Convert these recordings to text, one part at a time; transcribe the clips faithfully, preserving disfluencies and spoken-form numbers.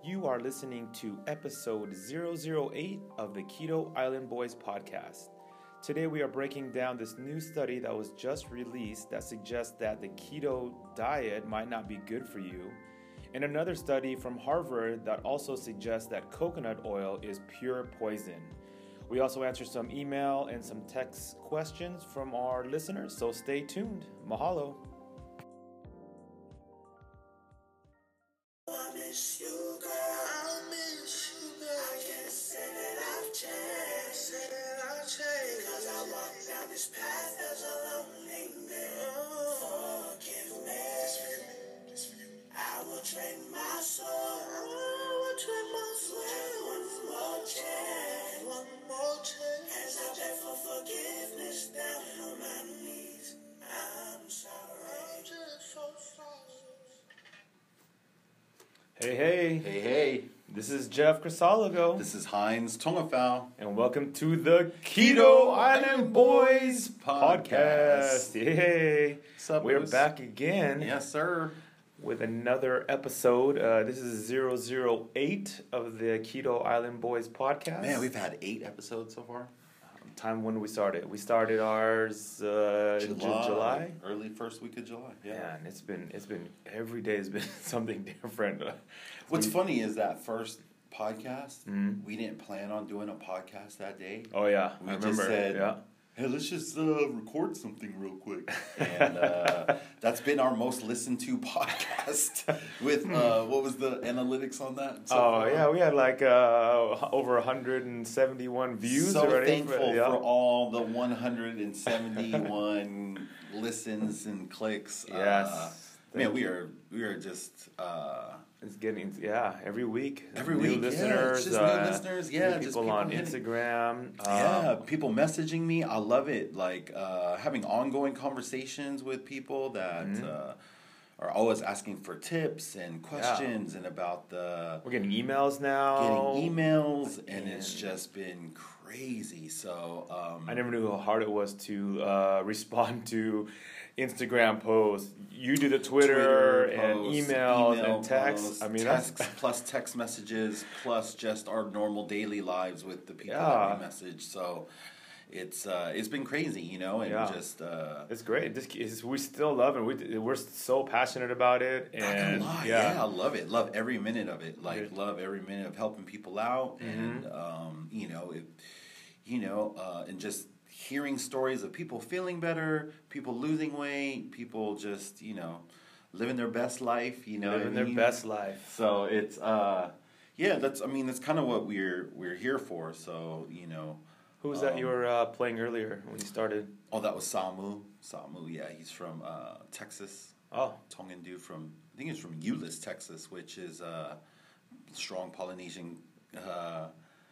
You are listening to episode zero zero eight of the Keto Island Boys podcast. Today we are breaking down this new study that was just released that suggests that the keto diet might not be good for you, and another study from Harvard that also suggests that coconut oil is pure poison. We also answer some email and some text questions from our listeners, so stay tuned. Mahalo. I miss you, girl. I miss you, girl. I can't say that I've changed. Say that I've changed. Because I walk down this path as a lonely man. Oh. Forgive me. Just forgive me. Just forgive me. I will trade my soul. I will trade my soul. One more chance. One more chance. As I beg for forgiveness down on my knees. I'm sorry. I'm just so sorry. Hey, hey. Hey, hey. This is Jeff Crisologo. This is Heinz Tongafau. And welcome to the Keto Island Boys podcast. Yay. What's up, We're Bruce? back again Yes, sir. with another episode. Uh, this is zero zero eight of the Keto Island Boys podcast. Man, we've had eight episodes so far. Time when we started. We started ours uh, in Ju- July. Early first week of July. Yeah. Yeah, and it's been, it's been, every day has been something different. What's We- funny is that first podcast, Mhm. we didn't plan on doing a podcast that day. Oh, yeah. We I just remember. said, yeah. Hey, let's just uh, record something real quick. And uh, that's been our most listened to podcast with, uh, what was the analytics on that? so Oh, far? yeah, we had like uh, over one hundred seventy-one views So already. thankful yeah. for all the one hundred seventy-one listens and clicks. Yes. Uh, man, we are we are just uh, It's getting, yeah, every week. Every new week, yeah, listeners. it's just new uh, listeners, yeah, new just people, people on hitting- Instagram. yeah, Um, people messaging me. I love it. Like uh, having ongoing conversations with people that Mhm. uh, are always asking for tips and questions and about the we're getting emails now. getting emails, and it's And- just been crazy. So um, I never knew how hard it was to uh, respond to Instagram posts. You do the Twitter, and posts, emails email and texts. posts, I mean, texts that's plus text messages plus just our normal daily lives with the people Yeah. that we message. So it's uh, it's been crazy, you know, and Yeah. just uh, it's great. This is, we still love it. We we're so passionate about it, not gonna and lie, yeah. yeah. I love it. Love every minute of it. Like Good. love every minute of helping people out, Mhm. and um, you know, it, you know, uh, and just hearing stories of people feeling better, people losing weight, people just you know living their best life. You know, what I living their mean? best life. So it's uh yeah, that's I mean that's kind of what we're we're here for. So, you know, Who was that um, you were uh, playing earlier when you started? oh, that was Samu. Samu, yeah, he's from uh Texas. Oh, Tongan dude from I think he's from Euless, Texas, which is uh strong Polynesian uh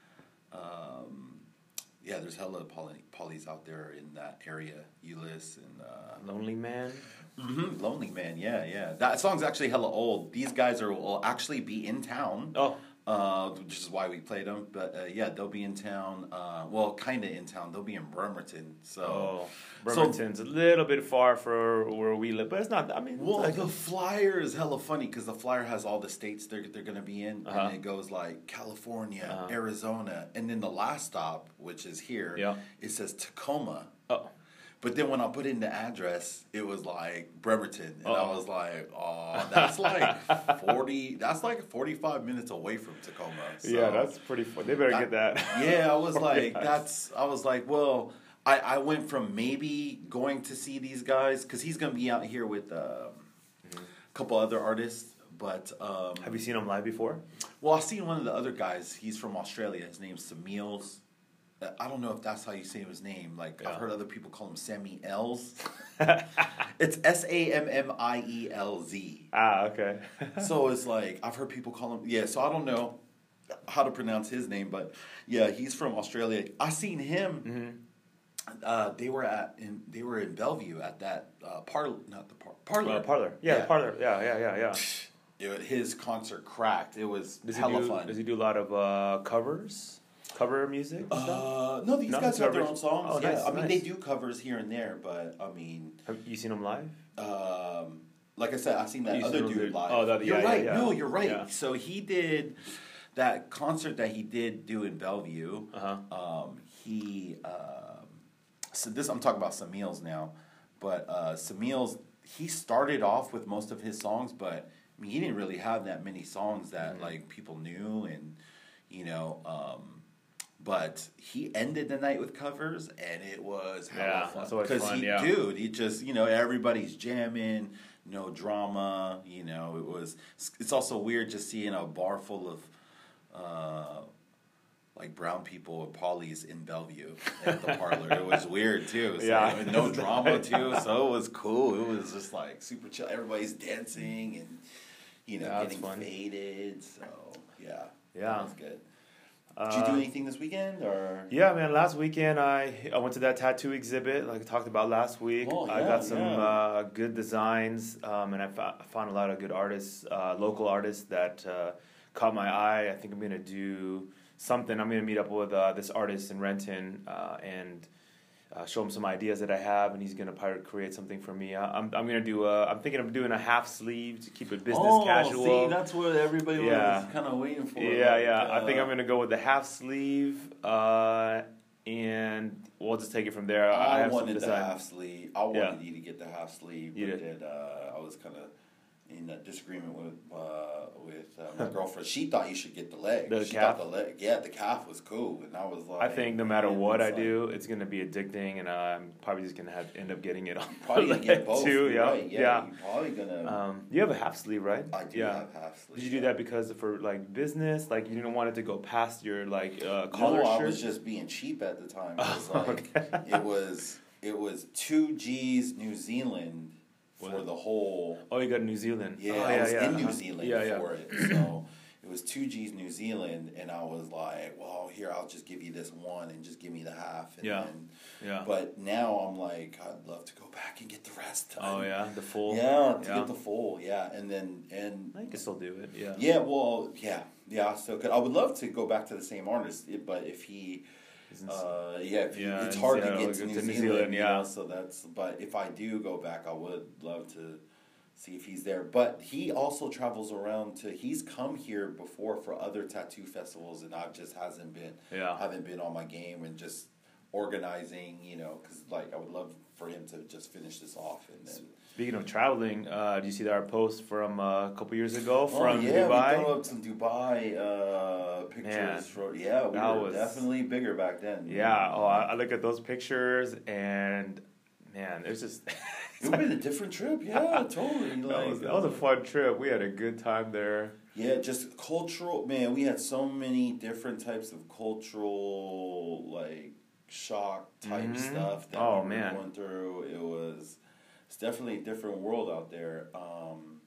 um yeah, there's hella poly polys out there in that area, Euless and uh Lonely Man. mhm, Lonely Man, yeah, yeah. That song's actually hella old. These guys are will actually be in town. Oh, Uh, which is why we played them. But uh, yeah, they'll be in town. Uh, well, kind of in town. They'll be in Bremerton. So, oh, so Bremerton's a little bit far for where we live, but it's not. I mean, well, like, the flyer is hella funny because the flyer has all the states they're they're gonna be in, Uh-huh. and it goes like California, Uh-huh. Arizona, and then the last stop, which is here, Yeah. it says Tacoma. oh, But then when I put in the address, it was like Bremerton, and I Uh-oh. was like, "Oh, that's like forty. That's like forty-five minutes away from Tacoma." So yeah, that's pretty. Fun. They better that- get that. Yeah, I was Oh, like, yes. that's. I was like, well, I, I went from maybe going to see these guys because he's gonna be out here with um, a couple other artists. But um, Have you seen them live before? well, I've seen one of the other guys. He's from Australia. His name's Samuels. Uh, I don't know if that's how you say his name. Like Yeah. I've heard other people call him Sammy Els. It's S A M M I E L Z. Ah, okay. So it's like I've heard people call him. Yeah, so I don't know how to pronounce his name, but yeah, he's from Australia. I seen him. hmm Uh, they were at in they were in Bellevue at that uh, parlor, not the par- parlor. Uh, parlor. Yeah, Yeah. parlor. Yeah, yeah, yeah, yeah. It- his concert cracked. It was Does he hella do? fun. Does he do a lot of uh, covers? Cover music and stuff? Uh, no, these No, guys have their covers. own songs. Oh, yeah, nice, I mean nice. they do covers here and there, but I mean, Have you seen him live? um, like I said, I've seen that You other still dude did- live. oh, that- you're yeah, yeah, right. yeah. No, you're right. Yeah. So he did that concert that he did do in Bellevue. Uh-huh. Um, he um, so this I'm talking about Samils now, but uh, Samils he started off with most of his songs, but I mean he didn't really have that many songs that Mm-hmm. like people knew, and you know. Um, But he ended the night with covers, and it was hella Yeah, fun. that's always Because fun, he, yeah. dude, he just, you know, everybody's jamming, no drama. You know, it was. It's also weird just seeing a bar full of, uh, like brown people with polys in Bellevue at the parlor. It was weird too. So, Yeah. and no drama too. So it was cool. It was just like super chill. Everybody's dancing and you know Yeah, that's getting fun. faded. So yeah, Yeah. that was good. Did you do Uh, anything this weekend or? Yeah, man. Last weekend, I I went to that tattoo exhibit, like I talked about last week. Oh, I yeah, got some yeah. uh, good designs, um, and I fo- found a lot of good artists, uh, local artists that uh, caught my eye. I think I'm gonna do something. I'm gonna meet up with uh, this artist in Renton uh, and uh, show him some ideas that I have, and he's gonna probably create something for me. I, I'm I'm gonna do. A, I'm thinking of doing a half sleeve to keep it business oh, casual. see, that's what everybody Yeah. was kind of waiting for. Yeah, like, yeah. uh, I think I'm gonna go with the half sleeve, uh, and we'll just take it from there. I I have some wanted the design. half sleeve. I wanted Yeah. you to get the half sleeve, You but did. then uh, I was kind of in a disagreement with uh, with uh, my girlfriend. She thought you should get the leg. The she calf? thought the leg. Yeah, the calf was cool, and I was like, I think no matter man, what I it's like- do, it's gonna be addicting, and I'm probably just gonna have end up getting it on probably gonna get leg both. too. You're Yeah, right. Yeah, yeah. you're probably gonna. Um, you have a half sleeve, right? I do yeah. have half sleeve. Did you do that because for like business, like you didn't want it to go past your like uh, collar No, I shirt? was just being cheap at the time. It was Oh, like okay. it was it was two G's New Zealand for What? the whole. Oh, you got New Zealand. Yeah, oh, I was yeah. in New uh-huh. Zealand Yeah, yeah. for it, so it was two G's New Zealand, and I was like, well, here I'll just give you this one and just give me the half. And Yeah. Then, Yeah. But now I'm like, I'd love to go back and get the rest. Oh yeah, the full. Yeah, to Yeah. get the full. Yeah, and then and I can still do it. Yeah. yeah, well, yeah, yeah, I still could. I would love to go back to the same artist, it- but if he, Isn't- uh, yeah, if he- Yeah, it's in hard to Seattle, get to go New to New Zealand, Zealand, you yeah. know, so that's. But if I do go back, I would love to see if he's there. But he also travels around to. He's come here before for other tattoo festivals, and I just hasn't been. Yeah. Haven't been on my game and just organizing, you know, because like I would love for him to just finish this off and then. Speaking of traveling, uh, do you see our post from uh, a couple years ago from oh, yeah, Dubai? we throw up some Dubai uh, pictures. Man, for, yeah, we that were was- definitely bigger back then. Yeah. Oh, I, I look at those pictures and man, it's just It would have been a different trip. Yeah, totally. that, Like, was, that was a fun trip. We had a good time there. yeah, just cultural. Man, we had so many different types of cultural like shock type Mhm. stuff that Oh, we were man. going through. It was. It's definitely a different world out there. Um,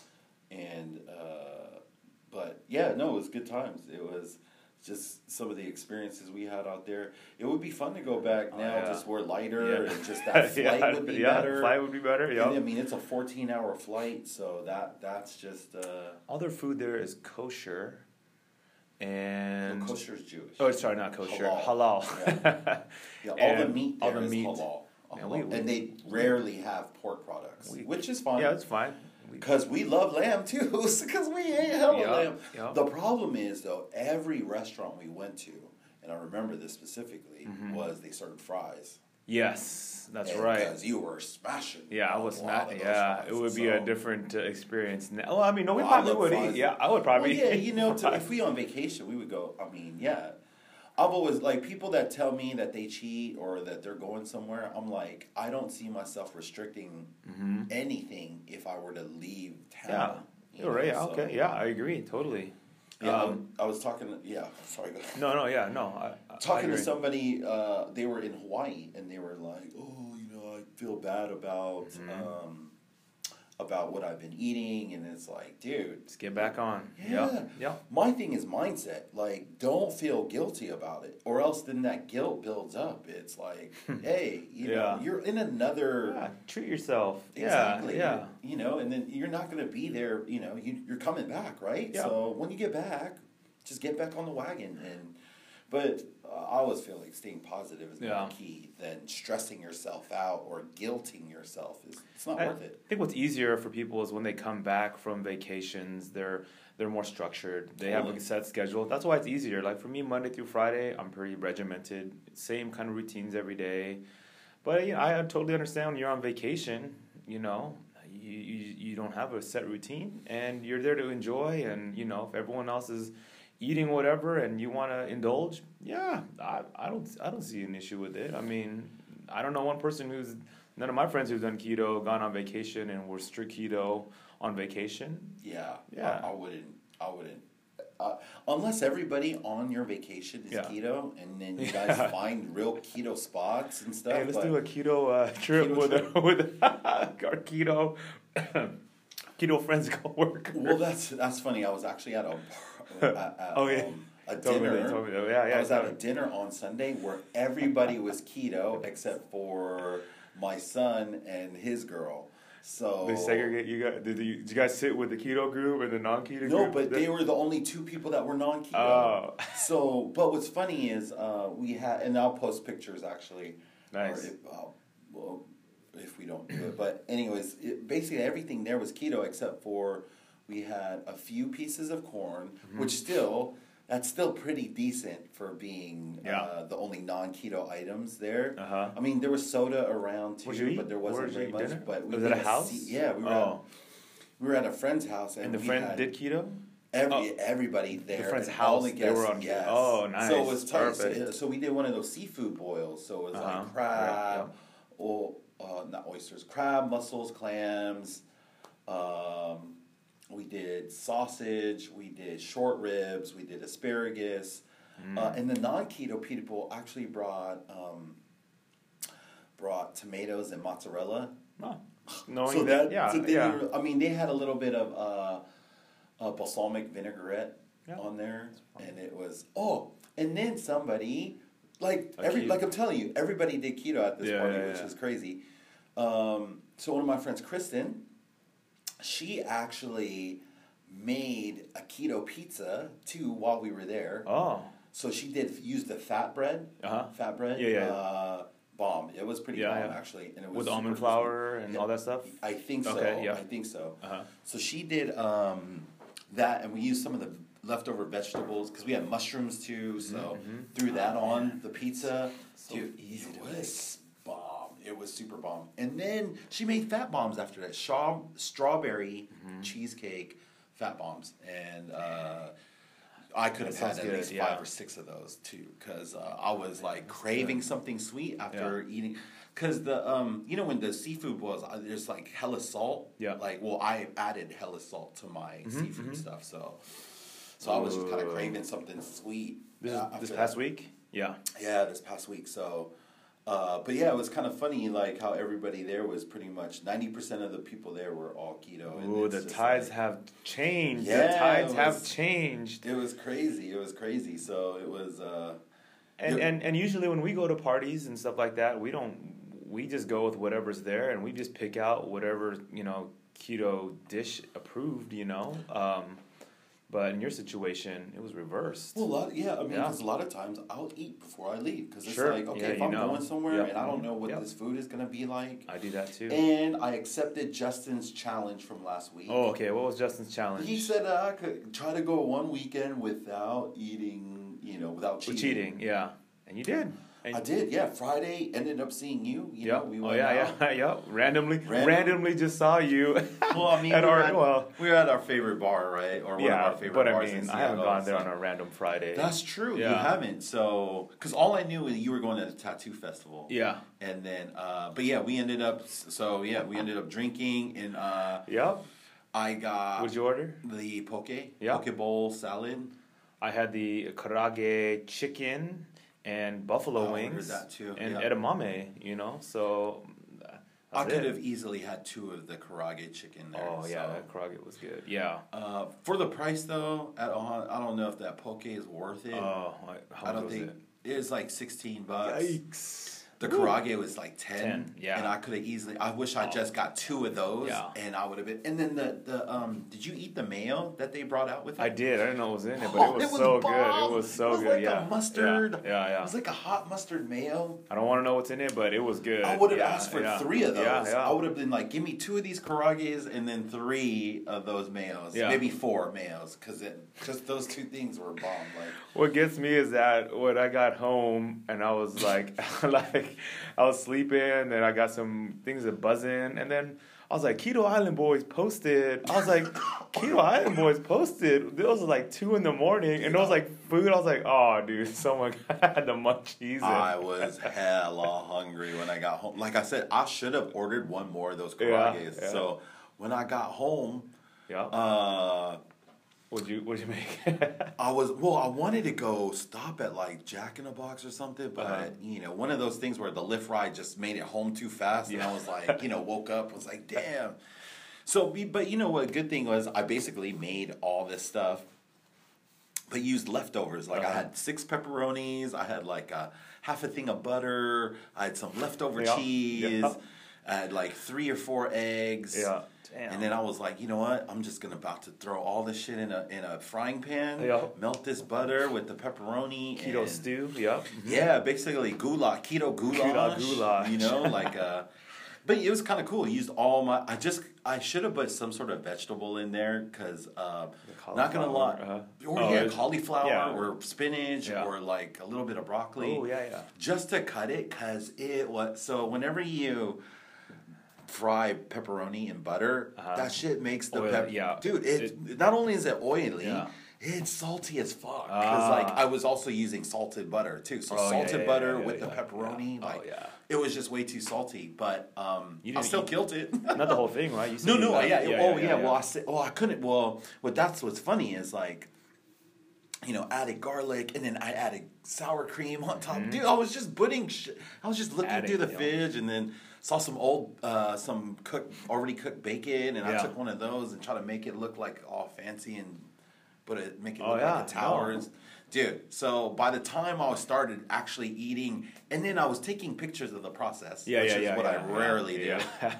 and uh, but yeah, no, it was good times. It was just some of the experiences we had out there. It would be fun to go back Oh, now, yeah. just we're lighter Yeah. and just that flight yeah, would be yeah, better. Flight would be better. And, I Yeah. mean, it's a fourteen hour flight, so that that's just uh, All their food there is kosher, no, and kosher's Jewish. oh, sorry, not kosher, Halal. halal. Yeah, all the and meat all there the is meat. halal. Man, Halal. we- we- and they rarely have pork products, We- which is fine. Yeah, it's fine. We- Because we love lamb too, because we ate hella Yeah, lamb. yeah. The problem is though, every restaurant we went to, and I remember this specifically, Mhm. was they served fries. Yes, that's And right. Because you were smashing. Yeah, I a was lot not. of those Yeah, fries. it would be a So- different uh, experience. Now. Well, I mean, no, we Well, I probably love would fries. eat. Yeah, I would probably. Well, yeah, you know, eat to, if fries. we on vacation, we would go. I mean, yeah. I've always like people that tell me that they cheat or that they're going somewhere. I'm like, I don't see myself restricting Mhm. anything if I were to leave town. Yeah, you you're right. know, Yeah, so- okay, yeah, I agree totally. Yeah, Um, I, I was talking. Yeah, sorry. Go ahead. no, no, yeah, no. I, I Talking to agree. somebody, uh, they were in Hawaii and they were like, "Oh, you know, I feel bad about Mhm. um, about what I've been eating," and it's like, dude, Just get back on. Yeah. Yeah, yeah. my thing is mindset. Like, don't feel guilty about it, or else then that guilt builds up. It's like, hey, you know, Yeah. you're in another. Yeah, treat yourself. Exactly. Yeah, yeah. You know, and then you're not going to be there. You know, you, you're coming back, right? Yeah. So when you get back, just get back on the wagon and. But uh, I always feel like staying positive is Yeah. more key than stressing yourself out or guilting yourself. Is It's not I worth it. think what's easier for people is when they come back from vacations, they're they're more structured. They have a Totally. set schedule. That's why it's easier. Like for me, Monday through Friday, I'm pretty regimented. Same kind of routines every day. But you know, I totally understand when you're on vacation. You know, you, you you don't have a set routine, and you're there to enjoy. And you know, if everyone else is eating whatever and you want to indulge, yeah, I I don't I don't see an issue with it. I mean, I don't know one person who's none of my friends who've done keto, gone on vacation, and were strict keto on vacation. Yeah, Yeah. I, I wouldn't. I wouldn't. Uh, unless everybody on your vacation is Yeah. keto, and then you Yeah. guys find real keto spots and stuff. Hey, let's but do a keto uh, trip Keto with trip. A, with our keto keto friends coworker. Well, that's that's funny. I was actually at a at, at, Oh, yeah. um, a Told me that, dinner. told me that. Yeah, yeah, I was at tell a me. dinner on Sunday where everybody was keto except for my son and his girl. So They segregate you guys. Did you, did you guys sit with the keto group and the non-keto No, group? but they were the only two people that were non-keto. Oh. So, but what's funny is uh, we had, and I'll post pictures actually. Nice. Or if, uh, well, if we don't do it, but anyways, it, basically everything there was keto except for we had a few pieces of corn, Mm-hmm. which still that's still pretty decent for being Yeah. uh, the only non-keto items there. Uh-huh. I mean, there was soda around too, What'd you eat? but there Where wasn't did you very eat much. dinner? But we Was it did a house? se- yeah, we were. Oh. At, we were at a friend's house, and, And the we friend had, did keto? Every Oh. everybody there, friend's and all house, the they guests, were on- yes. oh, nice. So it was tight. So, Perfect. so we did one of those seafood boils. So it was Uh-huh. like crab, Yeah, or uh, not oysters, crab, mussels, clams. Um, we did sausage. We did short ribs. We did asparagus. Mm. Uh, and the non-keto people actually brought um, brought tomatoes and mozzarella. Oh. Knowing So that, that, yeah, so they yeah. were- I mean, they had a little bit of uh, uh, balsamic vinaigrette Yeah. on there, and it was oh, and then somebody like A every keto. like I'm telling you, everybody did keto at this Yeah, party, yeah, which yeah. is crazy. Um, so one of my friends, Kristen, she actually made a keto pizza too while we were there. Oh. So she did use the fat bread, Uh-huh. fat bread, Yeah, yeah. Uh, bomb. It was pretty Yeah, bomb yeah. actually, and it was With super almond crispy. flour and Yeah. all that stuff? I think so. Okay, yeah. I think so. Uh-huh. So she did um, that, and we used some of the leftover vegetables because we had mushrooms too. So threw that on the pizza. So Dude, easy it to was bomb. It was super bomb. And then she made fat bombs after that. Shaw, strawberry Mm-hmm. cheesecake fat bombs, and uh, I could have That had sounds at good, least yeah. five or six of those too, because uh, I was like craving something sweet after eating. Because the um, you know when the seafood was uh, there's like hella salt. Yeah. Like well, I added hella salt to my Mm-hmm, seafood stuff, so so I was just kind of Ooh. craving something sweet. This, uh, is, this after past that. week? Yeah. Yeah, this past week. So, uh, but yeah, it was kind of funny, like how everybody there was pretty much ninety percent of the people there were all keto. and Ooh, it's the just tides like- have changed. Yeah, the tides it have was- changed. It was crazy. It was crazy. So it was. Uh, And, Yeah. and and usually when we go to parties and stuff like that, we don't. We just go with whatever's there, and we just pick out whatever you know keto dish approved. You know, um, but in your situation, it was reversed. well, a lot, yeah. I mean, Yeah. because a lot of times I'll eat before I leave because it's Sure. like, okay, Yeah, if you I'm know. going somewhere Yep. and I don't know what Yep. this food is gonna be like, I do that too. and I accepted Justin's challenge from last week. Oh, okay. What was Justin's challenge? He said uh, I could try to go one weekend without eating, you know, without cheating. With cheating, yeah, and you did. And I did, yeah. Friday ended up seeing you. You Yep. know, we oh went yeah, out. yeah, yeah. Randomly, Random- randomly just saw you. Well, I mean, at we, our were at, well, we were at our favorite bar, right? Or one of yeah. our favorite But I bars mean, in I haven't Seattle, gone there so- on a random Friday. That's true. You Yeah. haven't. So, because all I knew is you were going to the tattoo festival. Yeah. And then, uh, but yeah, we ended up. So yeah, we ended up drinking, and uh, Yep. I got What'd you order? the poke, Yeah. poke bowl salad. I had the karage chicken and buffalo I ordered wings that too, and yeah. edamame. You know, so I that's could it. have easily had two of the karage chicken there. Oh yeah, so. that karage was good. Yeah. Uh, for the price though, at all, I don't know if that poke is worth it. Oh, I- how I don't much was think it? it's like sixteen bucks. Yikes. The karage was like ten, ten, yeah. and I could have easily. I wish I just got two of those, Yeah. and I would have been. And then the the um, did you eat the mayo that they brought out with it? I did. I didn't know what was in it, but Oh, it was, so bomb. good. It was so it was good. Like yeah. a mustard. Yeah, yeah. yeah. It was like a hot mustard mayo. I don't want to know what's in it, but it was good. I would have yeah, asked for yeah. three of those. Yeah, yeah. I would have been like, give me two of these karages and then three of those mayos. Yeah. Maybe four mayos, because just those two things were bomb. Like, What gets me is that when I got home and I was like, like I was sleeping, and I got some things that buzzing, and then I was like, Keto Island Boys posted. I was like, Keto Island Boys posted. Those was like two in the morning, and it was like food. I was like, oh, dude, someone had the munchies. I was hella hungry when I got home. Like I said, I should have ordered one more of those Yeah, karages. yeah. So when I got home, Yeah. uh, What'd you What'd you make? I was well. I wanted to go stop at like Jack in the Box or something, but Uh-huh. you know, one of those things where the lift ride just made it home too fast, and Yeah. I was like, you know, woke up, was like, damn. So, we- but you know what? Good thing was I basically made all this stuff, but used leftovers. Like I Uh-huh. had six pepperonis, I had like a half a thing of butter, I had some leftover Yeah. cheese, Yeah. I had like three or four eggs. Yeah. Damn. And then I was like, you know what? I'm just gonna about to throw all this shit in a in a frying pan. Yeah. Melt this butter with the pepperoni. Keto and, stew. Yep. Yeah, basically goulash, keto goulash. Keto goulash. You know, like uh, but it was kind of cool. I used all my. I just I should have put some sort of vegetable in there because uh, not gonna lie, Uh-huh. or Oh, yeah, it's- cauliflower yeah. or spinach Yeah. or like a little bit of broccoli. Oh yeah, yeah. Just to cut it, cause it was so. Whenever you fry pepperoni in butter, Uh-huh. that shit makes the Oil, pep. yeah. Dude, it, It- not only is it oily, Yeah. it's salty as fuck. Ah. Because like I was also using salted butter too, so Oh, yeah, salted yeah, butter yeah, with yeah, the yeah. pepperoni, Yeah. Oh, like yeah. it was just way too salty. But um, You I didn't still eat- killed it. Not the whole thing, right? You said No, you no, got- yeah, yeah, oh yeah, yeah, yeah. Well, I said, well, I couldn't. Well, what that's what's funny is like, you know, added garlic and then I added sour cream on top. Dude, I was just putting. Sh- I was just looking Adding, through the yeah. fridge and then saw some old, uh, some cooked, already cooked bacon, and I Yeah. took one of those and tried to make it look like all fancy and put it, make it Oh, look yeah, like a tower. no. And- Dude, so by the time I started actually eating, and then I was taking pictures of the process, Yeah, which yeah, is yeah. what yeah, I rarely do. yeah.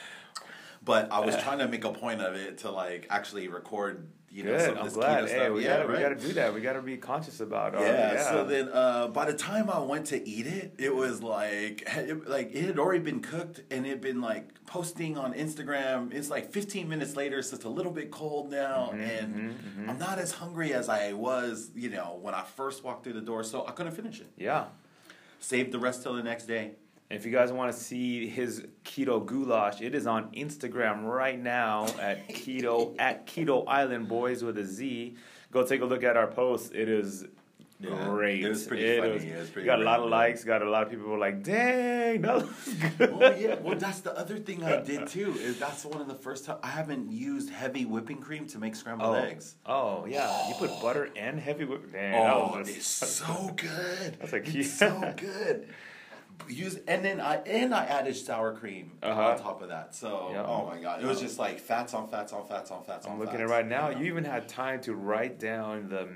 But I was trying to make a point of it to like actually record, you know, Good. some of I'm this glad. keto Hey, stuff. we yeah, gotta we right? gotta do that. We gotta be conscious about. Our, yeah, yeah. So then, uh, by the time I went to eat it, it was like, it, like it had already been cooked and it had been like posting on Instagram. It's like fifteen minutes later, so it's a little bit cold now, Mm-hmm, and I'm not as hungry as I was, you know, when I first walked through the door. So I couldn't finish it. Yeah. Saved the rest till the next day. And if you guys want to see his keto goulash, it is on Instagram right now at keto at Keto Island Boys with a Z. Go take a look at our post. It is Yeah, great. it was pretty It funny. was- It was pretty got a lot of random. likes. Got a lot of people who were like, "Dang, that looks good." Oh yeah, well that's the other thing I did too. Is that's one of the first time I haven't used heavy whipping cream to make scrambled Oh, eggs. oh yeah, you put butter and heavy whip. Dang, Oh, that was it's just, so good. That's a key. It's so good. Use and then I and I added sour cream Uh-huh. on top of that. So Yeah. oh my god, it was just like fats on fats on fats on fats on. I'm looking at fats. it right now. You even had time to write down the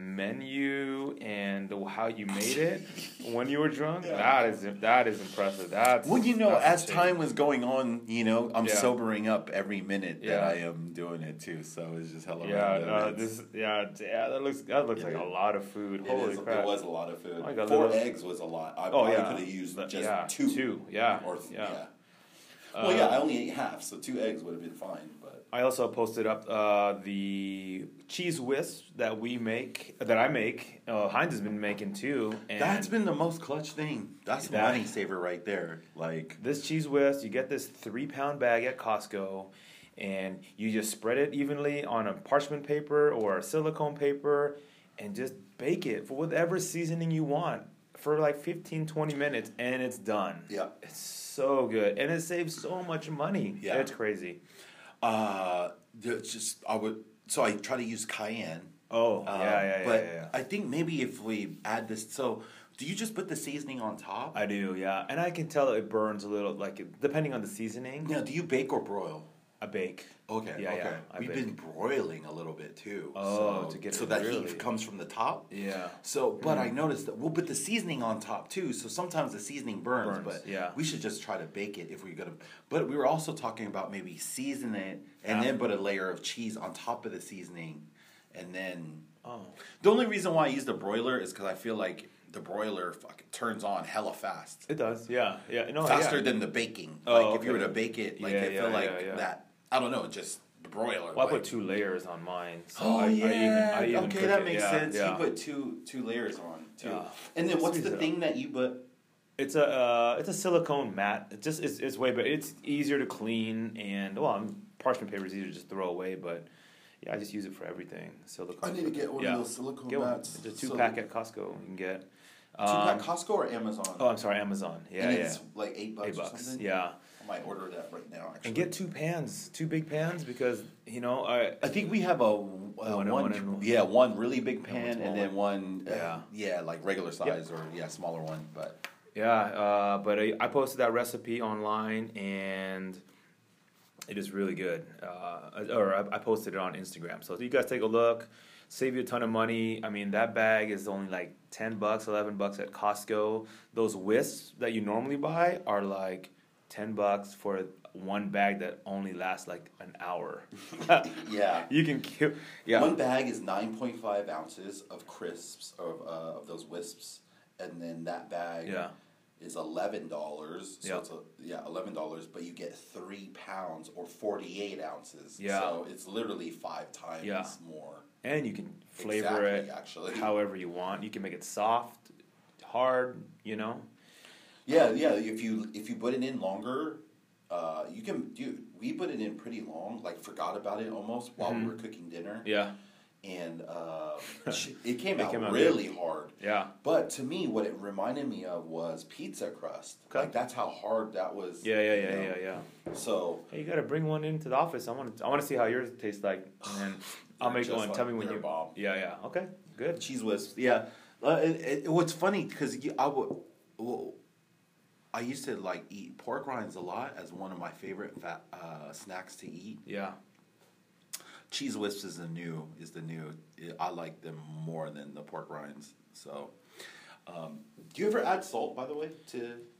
menu and the, how you made it when you were drunk. Yeah. That is that is impressive. That's Well, you know, that's as a time was going on, you know, I'm Yeah. sobering up every minute that Yeah. I am doing it too. So it's just hella Yeah, random. no, It's- this yeah, yeah, that looks that looks Yeah, like it- a lot of food. It, Holy is, crap! it was a lot of food. Like a Four little- eggs was a lot. I Oh, probably yeah. could have used But, just yeah, two. two, yeah, Or, yeah. yeah. Well, Uh, yeah, I only ate half, so two eggs would have been fine. But I also posted up uh, the cheese whisk that we make, that I make. Uh, Heinz has been making too. And that's been the most clutch thing. That's a That- money saver right there. Like, this cheese whisk, you get this three pound bag at Costco, and you just spread it evenly on a parchment paper or a silicone paper, and just bake it for whatever seasoning you want for like fifteen, twenty minutes, and it's done. yeah. It's so good, and it saves so much money. Yeah. It's crazy. Uh, it's just I would. So I try to use cayenne. Oh, Um, yeah, yeah, yeah, But yeah, yeah. I think maybe if we add this, so do you just put the seasoning on top? I do, yeah, and I can tell it burns a little, like depending on the seasoning. Now, do you bake or broil? I bake. Okay, Yeah, okay. yeah, I We've bake. been broiling a little bit too. Oh, so, to get so it that really- heat comes from the top. Yeah. So, but I noticed that we'll put the seasoning on top too. So sometimes the seasoning burns, Burns, but yeah. we should just try to bake it if we're gonna. But we were also talking about maybe season it and Yeah. then put a layer of cheese on top of the seasoning, and then. Oh. The only reason why I use the broiler is because I feel like the broiler fucking turns on hella fast. It does. Yeah. Yeah. No. Faster yeah. than the baking. Oh, like if you were okay. to bake it, like Yeah, I feel yeah, like yeah, yeah. that. I don't know, just the broiler. Well, I like, put two layers on mine. So Oh I, yeah, I even, I even okay, cook that it. makes Yeah, sense. Yeah. You put two two layers on too. Yeah. And then what's Squeeze the it thing that you put? It's a uh, it's a silicone mat. It just it's, it's way better. It's easier to clean and well, I'm, parchment paper is easier to just throw away, but yeah, I just use it for everything. Silicone. I need to get one yeah. of those silicone Get one. mats. It's a two So- pack at Costco. You can get. Two Um, pack Costco or Amazon? Oh, I'm sorry, Amazon. Yeah, and yeah. it's like eight bucks. Eight Or bucks. something? Yeah. I might order that right now. Actually. And get two pans, two big pans, because you know I. I think we have a uh, One one, and one and one. yeah, one really big one pan, small and then one, uh, Yeah. yeah, like regular size or yeah, smaller one. But Yeah, uh, but I, I posted that recipe online and it is really good. Uh, or I, I posted it on Instagram. So if you guys take a look, save you a ton of money. I mean, that bag is only like ten bucks, eleven bucks at Costco. Those wisps that you normally buy are like ten bucks for one bag that only lasts like an hour. yeah, You can kill. Yeah. one bag is nine point five ounces of crisps of uh, of those wisps, and then that bag Yeah. is eleven dollars. So Yeah. it's a, yeah, eleven dollars, but you get three pounds or forty eight ounces. Yeah. So it's literally five times Yeah. more. And you can flavor Exactly, it actually. however you want. You can make it soft, hard, you know. Yeah, yeah. If you if you put it in longer, uh, you can. Dude, we put it in pretty long. Like forgot about it almost while we Mhm. were cooking dinner, Yeah. and um, it came It out came out really hard. Yeah. But to me, what it reminded me of was pizza crust. Okay. Like that's how hard that was. Yeah, yeah, you yeah, know? yeah, yeah. So Hey, you gotta bring one into the office. I want to. I want to see how yours tastes like, and then I'll They're make just one. like- Tell me when they're you. bomb. Yeah, yeah. Okay, good. cheese wisps, yeah. Uh, it, it, what's funny because I would. Well, I used to like eat pork rinds a lot as one of my favorite fat, uh, snacks to eat. Yeah. Cheese wisps is the new is the new. I like them more than the pork rinds. So, um, do you ever add salt, by the way? To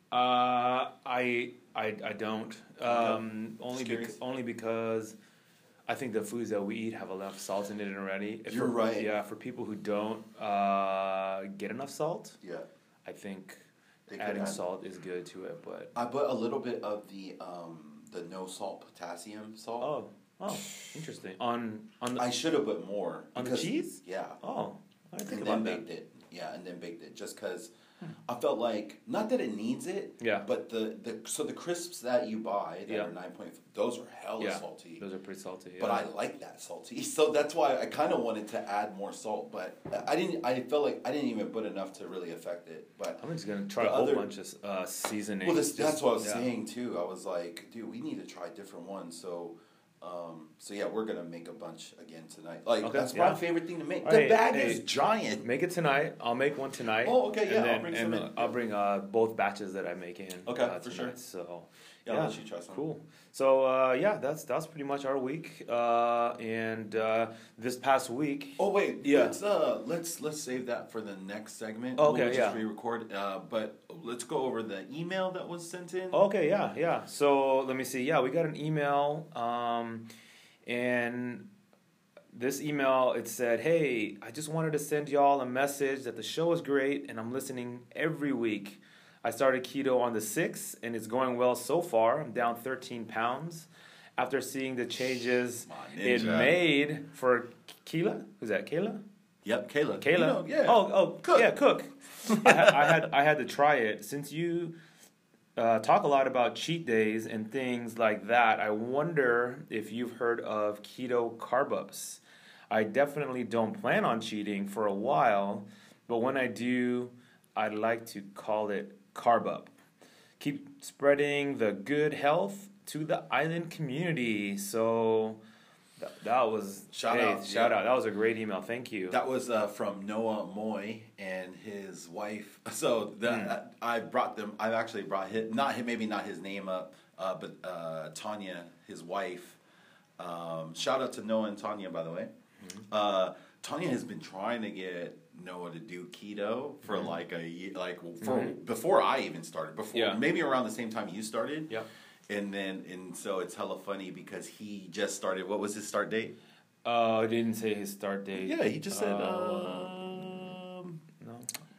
Uh, I I I don't. Um, only Just bec- curious. only because I think the foods that we eat have enough salt in it already. If You're for, right. Yeah, for people who don't uh, get enough salt, yeah, I think They could adding add- salt is good to it. But I put a little bit of the um, the no salt potassium salt. oh oh, interesting. On on the I should have put more on the because- cheese. Yeah, Oh, I didn't think and about then that. baked it. Yeah, and then baked it just because I felt like not that it needs it. Yeah. But the, the so the crisps that you buy that Yeah. are nine point those are hella Yeah, salty. those are pretty salty. Yeah. But I like that salty, so that's why I kind of wanted to add more salt. But I didn't. I felt like I didn't even put enough to really affect it. But I'm just gonna try The a whole other- bunch of uh, seasoning. well, this, Just- that's what I was yeah. saying too. I was like, dude, we need to try different ones. So, um, so yeah, we're gonna make a bunch again tonight. Like Okay, that's yeah. my favorite thing to make. All The right, bag hey, is giant. Make it tonight. I'll make one tonight. Oh, okay, yeah, And I'll then, bring and some in. uh, I'll bring uh, both batches that I make in. Okay, uh, for tonight. sure. So Yeah, I'll let you try some. Cool. So uh, yeah, that's that's pretty much our week. Uh, and uh, this past week. Oh wait, Yeah. Let's uh, let's let's save that for the next segment. Okay, we'll just yeah. re-record. Uh, but let's go over the email that was sent in. Okay, yeah, yeah. So let me see. Yeah, we got an email, um, and this email it said, "Hey, I just wanted to send y'all a message that the show is great, and I'm listening every week. I started keto on the sixth, and it's going well so far. I'm down thirteen pounds after seeing the changes My it ninja. made for Kayla. Who's that? Kayla? Yep, Kayla. Kayla. You know, yeah. Oh, oh, Cook. yeah, cook. I, had, I had I had to try it since you uh, talk a lot about cheat days and things like that. I wonder if you've heard of keto carb ups. I definitely don't plan on cheating for a while, but when I do, I'd like to call it carb up. Keep spreading the good health to the island community. So th- that was Shout hey, out, shout yeah. out. That was a great email. Thank you. That was uh, from Noah Moy and his wife. So the, Hmm. I brought them. I've actually brought his, not him, maybe not his name up, uh, but uh, Tanya, his wife. Um, shout out to Noah and Tanya, by the way. Mm-hmm. Uh, Tanya has been trying to get Noah to do keto for mm-hmm. like a year, like for mm-hmm. before I even started. Before yeah. maybe around the same time you started. Yeah. And then and so it's hella funny because he just started. What was his start date? Uh, I didn't say his start date. Yeah, he just said uh, um, no.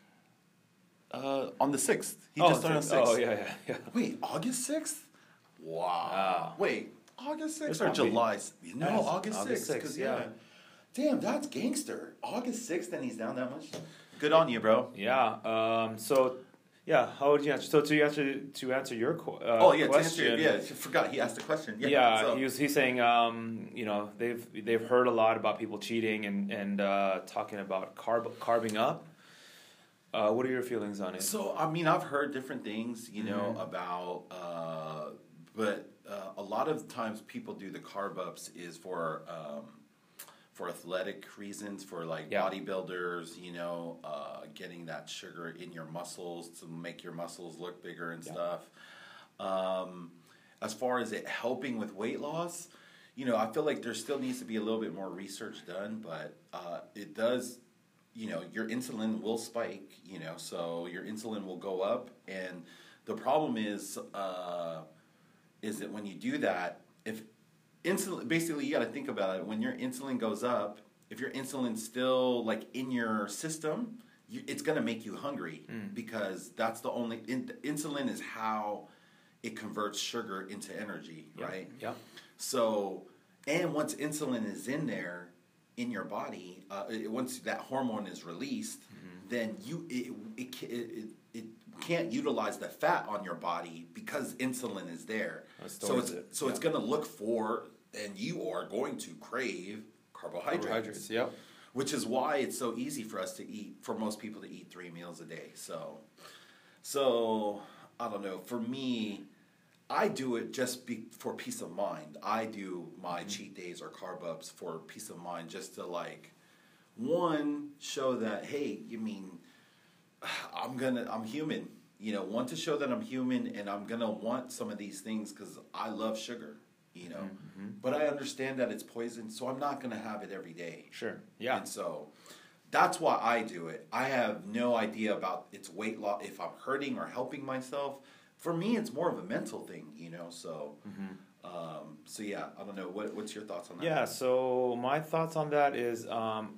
Uh, on the sixth. He oh, just started on the sixth. Oh yeah, yeah, yeah. Wait, August sixth? Wow. wow. Wait, August sixth or probably, July? No, yes, August August sixth. sixth, yeah. yeah. Damn, that's gangster. August sixth and he's down that much? Good on you, bro. Yeah. Um, so, yeah, how would you answer? So to answer to answer your uh, oh, yeah, question. To answer, yeah, I forgot. He asked a question. Yeah, yeah so. he was he's saying, um, you know, they've they've heard a lot about people cheating and, and uh, talking about carb carving up. Uh, what are your feelings on it? So, I mean, I've heard different things, you know, mm-hmm. about, uh, but uh, a lot of times people do the carb ups is for um, for athletic reasons, for like yeah. bodybuilders, you know, uh, getting that sugar in your muscles to make your muscles look bigger and yeah. stuff. Um, as far as it helping with weight loss, you know, I feel like there still needs to be a little bit more research done, but uh, it does. You know, your insulin will spike, you know, so your insulin will go up. And the problem is, uh, is that when you do that, if insulin, basically you got to think about it. When your insulin goes up, if your insulin's still like in your system, you, it's going to make you hungry mm. because that's the only, in, insulin is how it converts sugar into energy, yep. right? Yeah. So, and once insulin is in there, in your body, uh, it, once that hormone is released, mm-hmm. then you it it, it it can't utilize the fat on your body because insulin is there. So it's it. so yeah. it's going to look for, and you are going to crave carbohydrates. Carbohydrates, yep. Which is why it's so easy for us to eat, for most people to eat three meals a day. So, so I don't know. For me, I do it just be, for peace of mind. I do my mm-hmm. cheat days or carb ups for peace of mind, just to like, one, show that, hey, you mean, I'm gonna, I'm human. You know, want to show that I'm human and I'm gonna want some of these things because I love sugar, you know. Mm-hmm. But I understand that it's poison, so I'm not gonna have it every day. Sure, yeah. And so that's why I do it. I have no idea about its weight loss, if I'm hurting or helping myself. For me, it's more of a mental thing, you know. So, mm-hmm. um, so yeah, I don't know. What, what's your thoughts on that? Yeah. So my thoughts on that is, um,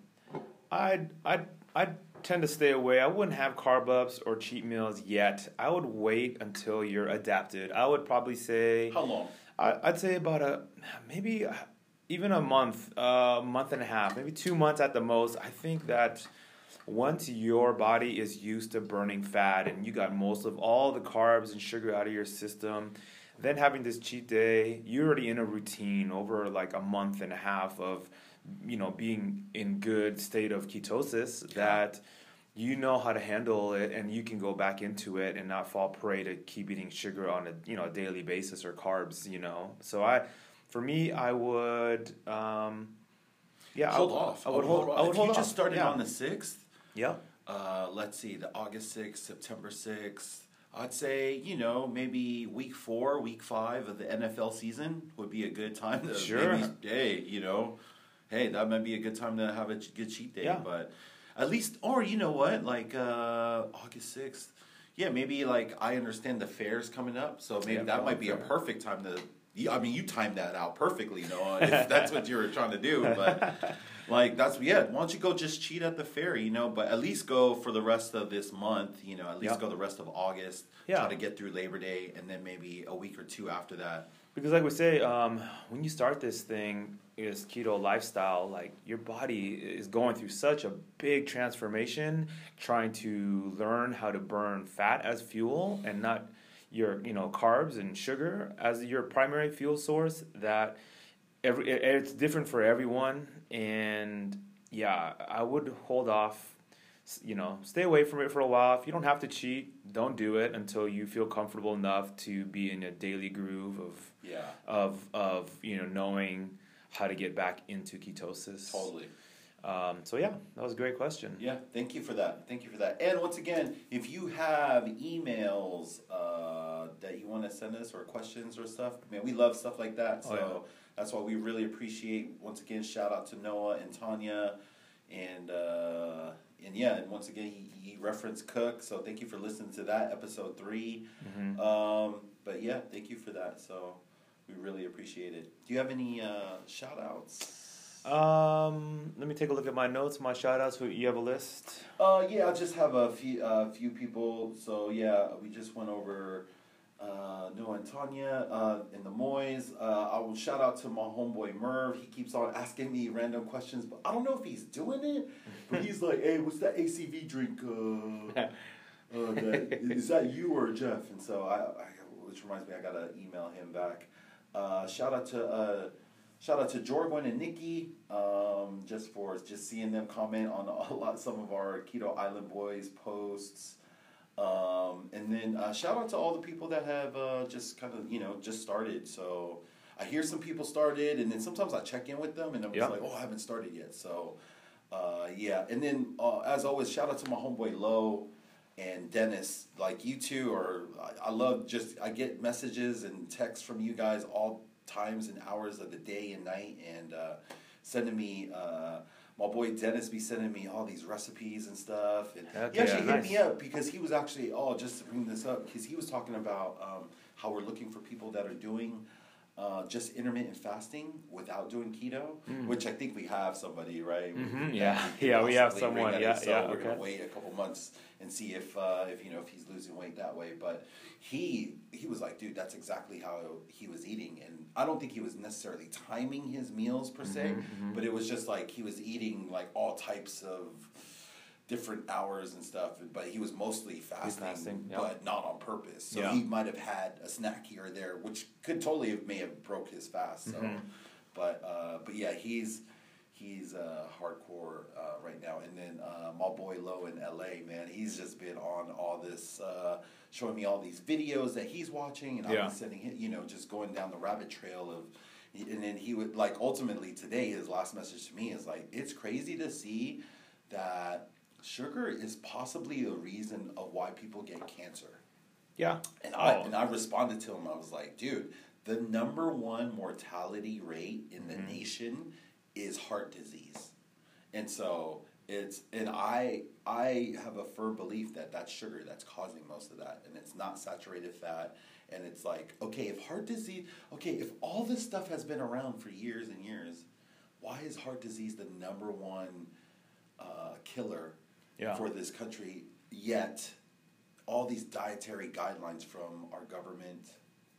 I I I tend to stay away. I wouldn't have carb ups or cheat meals yet. I would wait until you're adapted. I would probably say. How long? I, I'd say about a maybe even a month, a uh, month and a half, maybe two months at the most. I think that. Once your body is used to burning fat and you got most of all the carbs and sugar out of your system, then having this cheat day, you're already in a routine over like a month and a half of, you know, being in good state of ketosis yeah. that you know how to handle it and you can go back into it and not fall prey to keep eating sugar on a, you know, a daily basis or carbs, you know. So I, for me, I would, um, yeah, hold I would, off. I would hold, hold I would if hold you off. just started yeah. on the sixth. Yeah. Uh, let's see, the August sixth, September sixth. I'd say, you know, maybe week four, week five of the N F L season would be a good time to sure. maybe, hey, you know, hey, that might be a good time to have a good cheat day. Yeah. But at least, or you know what, like uh, August sixth, yeah, maybe like I understand the fair's coming up, so maybe yeah, that might be fair. a perfect time to, I mean, you timed that out perfectly, Noah, if that's what you were trying to do, but... Like, that's, yeah, why don't you go just cheat at the fair, you know, but at least go for the rest of this month, you know, at least yep. go the rest of August, yeah. try to get through Labor Day, and then maybe a week or two after that. Because like we say, um, when you start this thing, this keto lifestyle, like, your body is going through such a big transformation, trying to learn how to burn fat as fuel and not your, you know, carbs and sugar as your primary fuel source, that... Every, it's different for everyone, and yeah, I would hold off, you know, stay away from it for a while. If you don't have to cheat, don't do it until you feel comfortable enough to be in a daily groove of, yeah. of, of you know, knowing how to get back into ketosis. Totally. Um, so yeah, that was a great question. Yeah, thank you for that. Thank you for that. And once again, if you have emails uh, that you want to send us or questions or stuff, man, we love stuff like that. So. Oh, yeah. that's why we really appreciate, once again, shout out to Noah and Tanya. And, uh, and yeah, and once again, he, he referenced Cook. So thank you for listening to that, episode three. Mm-hmm. Um, but yeah, thank you for that. So we really appreciate it. Do you have any uh, shout outs? Um, let me take a look at my notes, my shout outs. Who you have a list? Uh, yeah, I just have a few, uh, few people. So yeah, we just went over uh, Noah and Tanya uh, in the Moys. Uh, I will shout out to my homeboy Merv. He keeps on asking me random questions, but I don't know if he's doing it. But he's like, "Hey, what's that A C V drink? Uh, uh, that, is that you or Jeff?" And so I, I which reminds me, I gotta email him back. Uh, shout out to. Uh, Shout out to Jorgwin and Nikki, um, just for just seeing them comment on a lot some of our Keto Island Boys posts, um, and then uh, shout out to all the people that have uh, just kind of you know just started. So I hear some people started, and then sometimes I check in with them, and I'm Yep. just like, oh, I haven't started yet. So uh, yeah, and then uh, as always, shout out to my homeboy Lo and Dennis. Like you two are, I, I love just I get messages and texts from you guys all times and hours of the day and night, and uh, sending me uh, my boy Dennis be sending me all these recipes and stuff. And Heck he actually yeah, hit nice. me up because he was actually oh just to bring this up because he was talking about um, how we're looking for people that are doing uh, just intermittent fasting without doing keto, Mm. which I think we have somebody right. Mhm, that yeah. we could Yeah, we have possibly bring someone, that yeah, in. So yeah, we're gonna okay. wait a couple months and see if uh, if you know if he's losing weight that way. But he he was like, dude, that's exactly how he was eating, and I don't think he was necessarily timing his meals per se, Mhm, mhm. but it was just like he was eating like all types of different hours and stuff, but he was mostly fasting, fasting, yeah. but not on purpose. So Yeah. he might have had a snack here or there, which could totally have, may have broke his fast. So, Mhm. but uh, but yeah, he's he's uh, hardcore uh, right now. And then uh, my boy Lo in L A, man, he's just been on all this, uh, showing me all these videos that he's watching, and I've Yeah. been sending him, you know, just going down the rabbit trail of. And then he would like ultimately today his last message to me is like, it's crazy to see that sugar is possibly a reason of why people get cancer. Yeah. And I Oh. and I responded to him. I was like, dude, the number one mortality rate in the Mhm. nation is heart disease. And so it's and I I have a firm belief that that's sugar that's causing most of that, and it's not saturated fat. And it's like, okay, if heart disease, okay, if all this stuff has been around for years and years, why is heart disease the number one uh, killer Yeah. for this country? Yet, all these dietary guidelines from our government,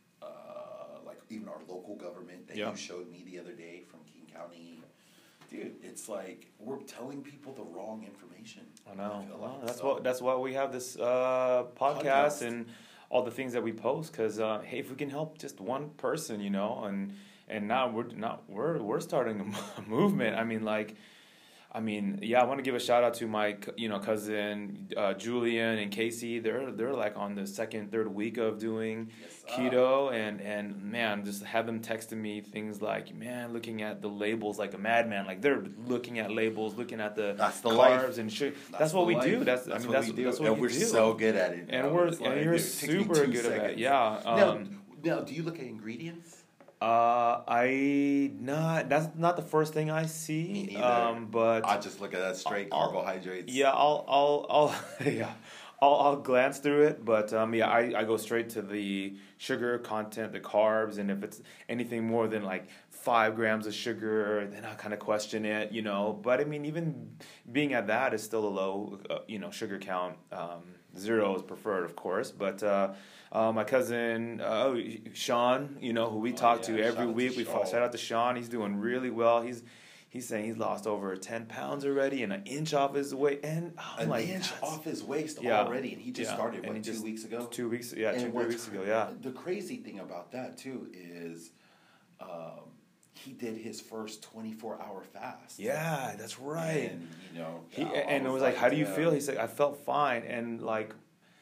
uh, like even our local government that Yeah. you showed me the other day from King County, dude, it's like we're telling people the wrong information. I know. feel Well, like. that's So- what. That's why we have this uh, podcast, Podcast. and all the things that we post. Because uh, hey, if we can help just one person, you know, and and now we're not we're we're starting a mo- movement. I mean, like, I mean, yeah, I want to give a shout out to my c- you know cousin uh, Julian and Casey. They're they're like on the second third week of doing Yes, sir. keto, and and man, just have them texting me things like, man, looking at the labels like a madman. Like they're looking at labels, looking at the That's the carbs life. and shit. That's, That's what the we life. do. That's, I That's mean what that's we do. that's what and we we're do. so good at it. And bro. we're It's like, and you're dude, it takes me super two good at it. seconds. Yeah. now, Um, now, do you look at ingredients? uh, I not that's not the first thing I see. Me neither. Um, but I just look at that straight I'll- carbohydrates. yeah, I'll I'll I'll yeah. I'll, I'll glance through it, but um, yeah, I, I go straight to the sugar content, the carbs, and if it's anything more than like five grams of sugar, then I kind of question it, you know. But I mean, even being at that is still a low, uh, you know, sugar count. Um, zero is preferred, of course, but uh, uh, my cousin uh, Sean, you know, who we Oh, talk yeah, to every shout out to week, we Sean. shout out to Sean. He's doing really well. He's He's saying he's lost over ten pounds already and an inch off his weight. And I'm An like, inch that's- off his waist Yeah. already, and he just Yeah. started And what he two just- weeks ago. Two weeks, yeah, And two, three what's weeks ago, cr- yeah. The crazy thing about that too is, um, he did his first twenty-four hour fast. Yeah, that's right. And you know, He, I- I and it was like, how do you yeah. feel? He said, I felt fine. And like,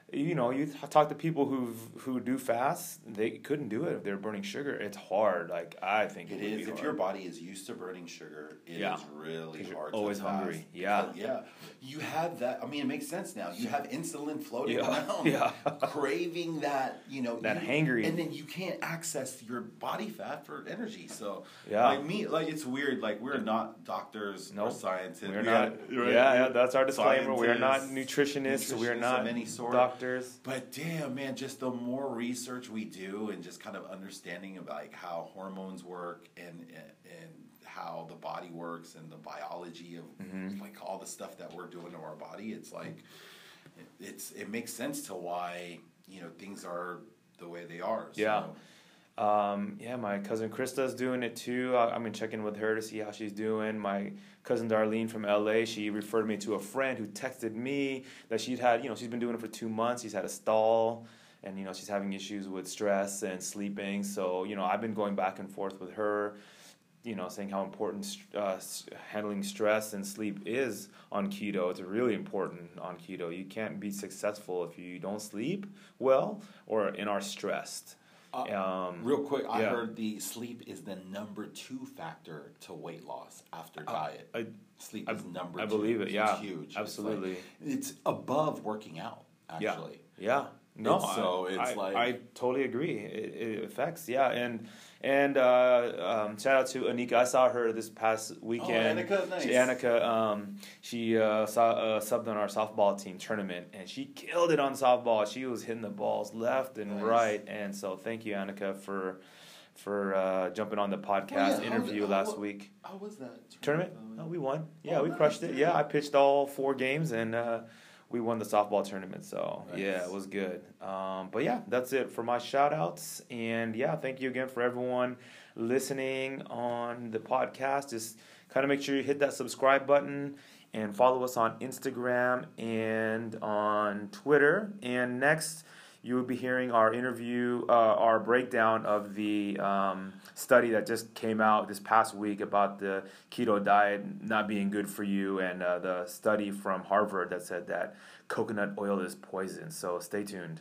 you know, you talk to people who who do fast, they couldn't do it if they're burning sugar. It's hard. Like I think It it, would is. be If hard. your body is used to burning sugar, it is Yeah. really 'Cause you're hard. always to fast. hungry. Yeah. Because, yeah. You have that. I mean, it makes sense now. You have insulin floating Yeah. around, Yeah. craving that. You know, That you- hangry. and then you can't access your body fat for energy. So, Yeah. like me, like it's weird. Like we're not doctors or Nope. scientists. We're We not. are- right? Yeah, yeah. That's our disclaimer. We're not Scientists, nutritionists. We're nutritionists not of any sort. doctors. But damn, man, just the more research we do, and just kind of understanding of like how hormones work, and and, and how the body works, and the biology of Mm-hmm. like all the stuff that we're doing to our body, it's like it, it's it makes sense to why you know things are the way they are. So, Yeah. Um, yeah, my cousin Krista's doing it too. I, I've been checking with her to see how she's doing. My cousin Darlene from L A, she referred me to a friend who texted me that she'd had, you know, she's been doing it for two months. She's had a stall, and, you know, she's having issues with stress and sleeping. So, you know, I've been going back and forth with her, you know, saying how important uh, handling stress and sleep is on keto. It's really important on keto. You can't be successful if you don't sleep well or and are stressed. Uh, Um, real quick, I yeah. heard the sleep is the number two factor to weight loss after diet. I- sleep I- is number I two. believe it, It's yeah, huge. It's absolutely. like- It's, above working out, Yeah. actually. Yeah. No, It's- so I, it's I, like- I totally agree. It, it affects, yeah, and and uh, um, shout out to Anika. I saw her this past weekend. Annika, nice. She, Annika, um, she uh, saw, uh, subbed on our softball team tournament, and she killed it on softball. She was hitting the balls left and Nice. right, and so thank you, Annika, for for uh, jumping on the podcast Oh, yeah. How- interview how- last how- week. How was that Tournament? by the way? Oh, we won. Yeah, Oh, we nice, crushed it. dude. Yeah, I pitched all four games and uh, we won the softball tournament. So Nice. yeah, it was good. Um, but yeah, that's it for my shout outs. And yeah, thank you again for everyone listening on the podcast. Just kind of make sure you hit that subscribe button and follow us on Instagram and on Twitter. And next, you will be hearing our interview, uh, our breakdown of the um, study that just came out this past week about the keto diet not being good for you, and uh, the study from Harvard that said that coconut oil is poison. So stay tuned.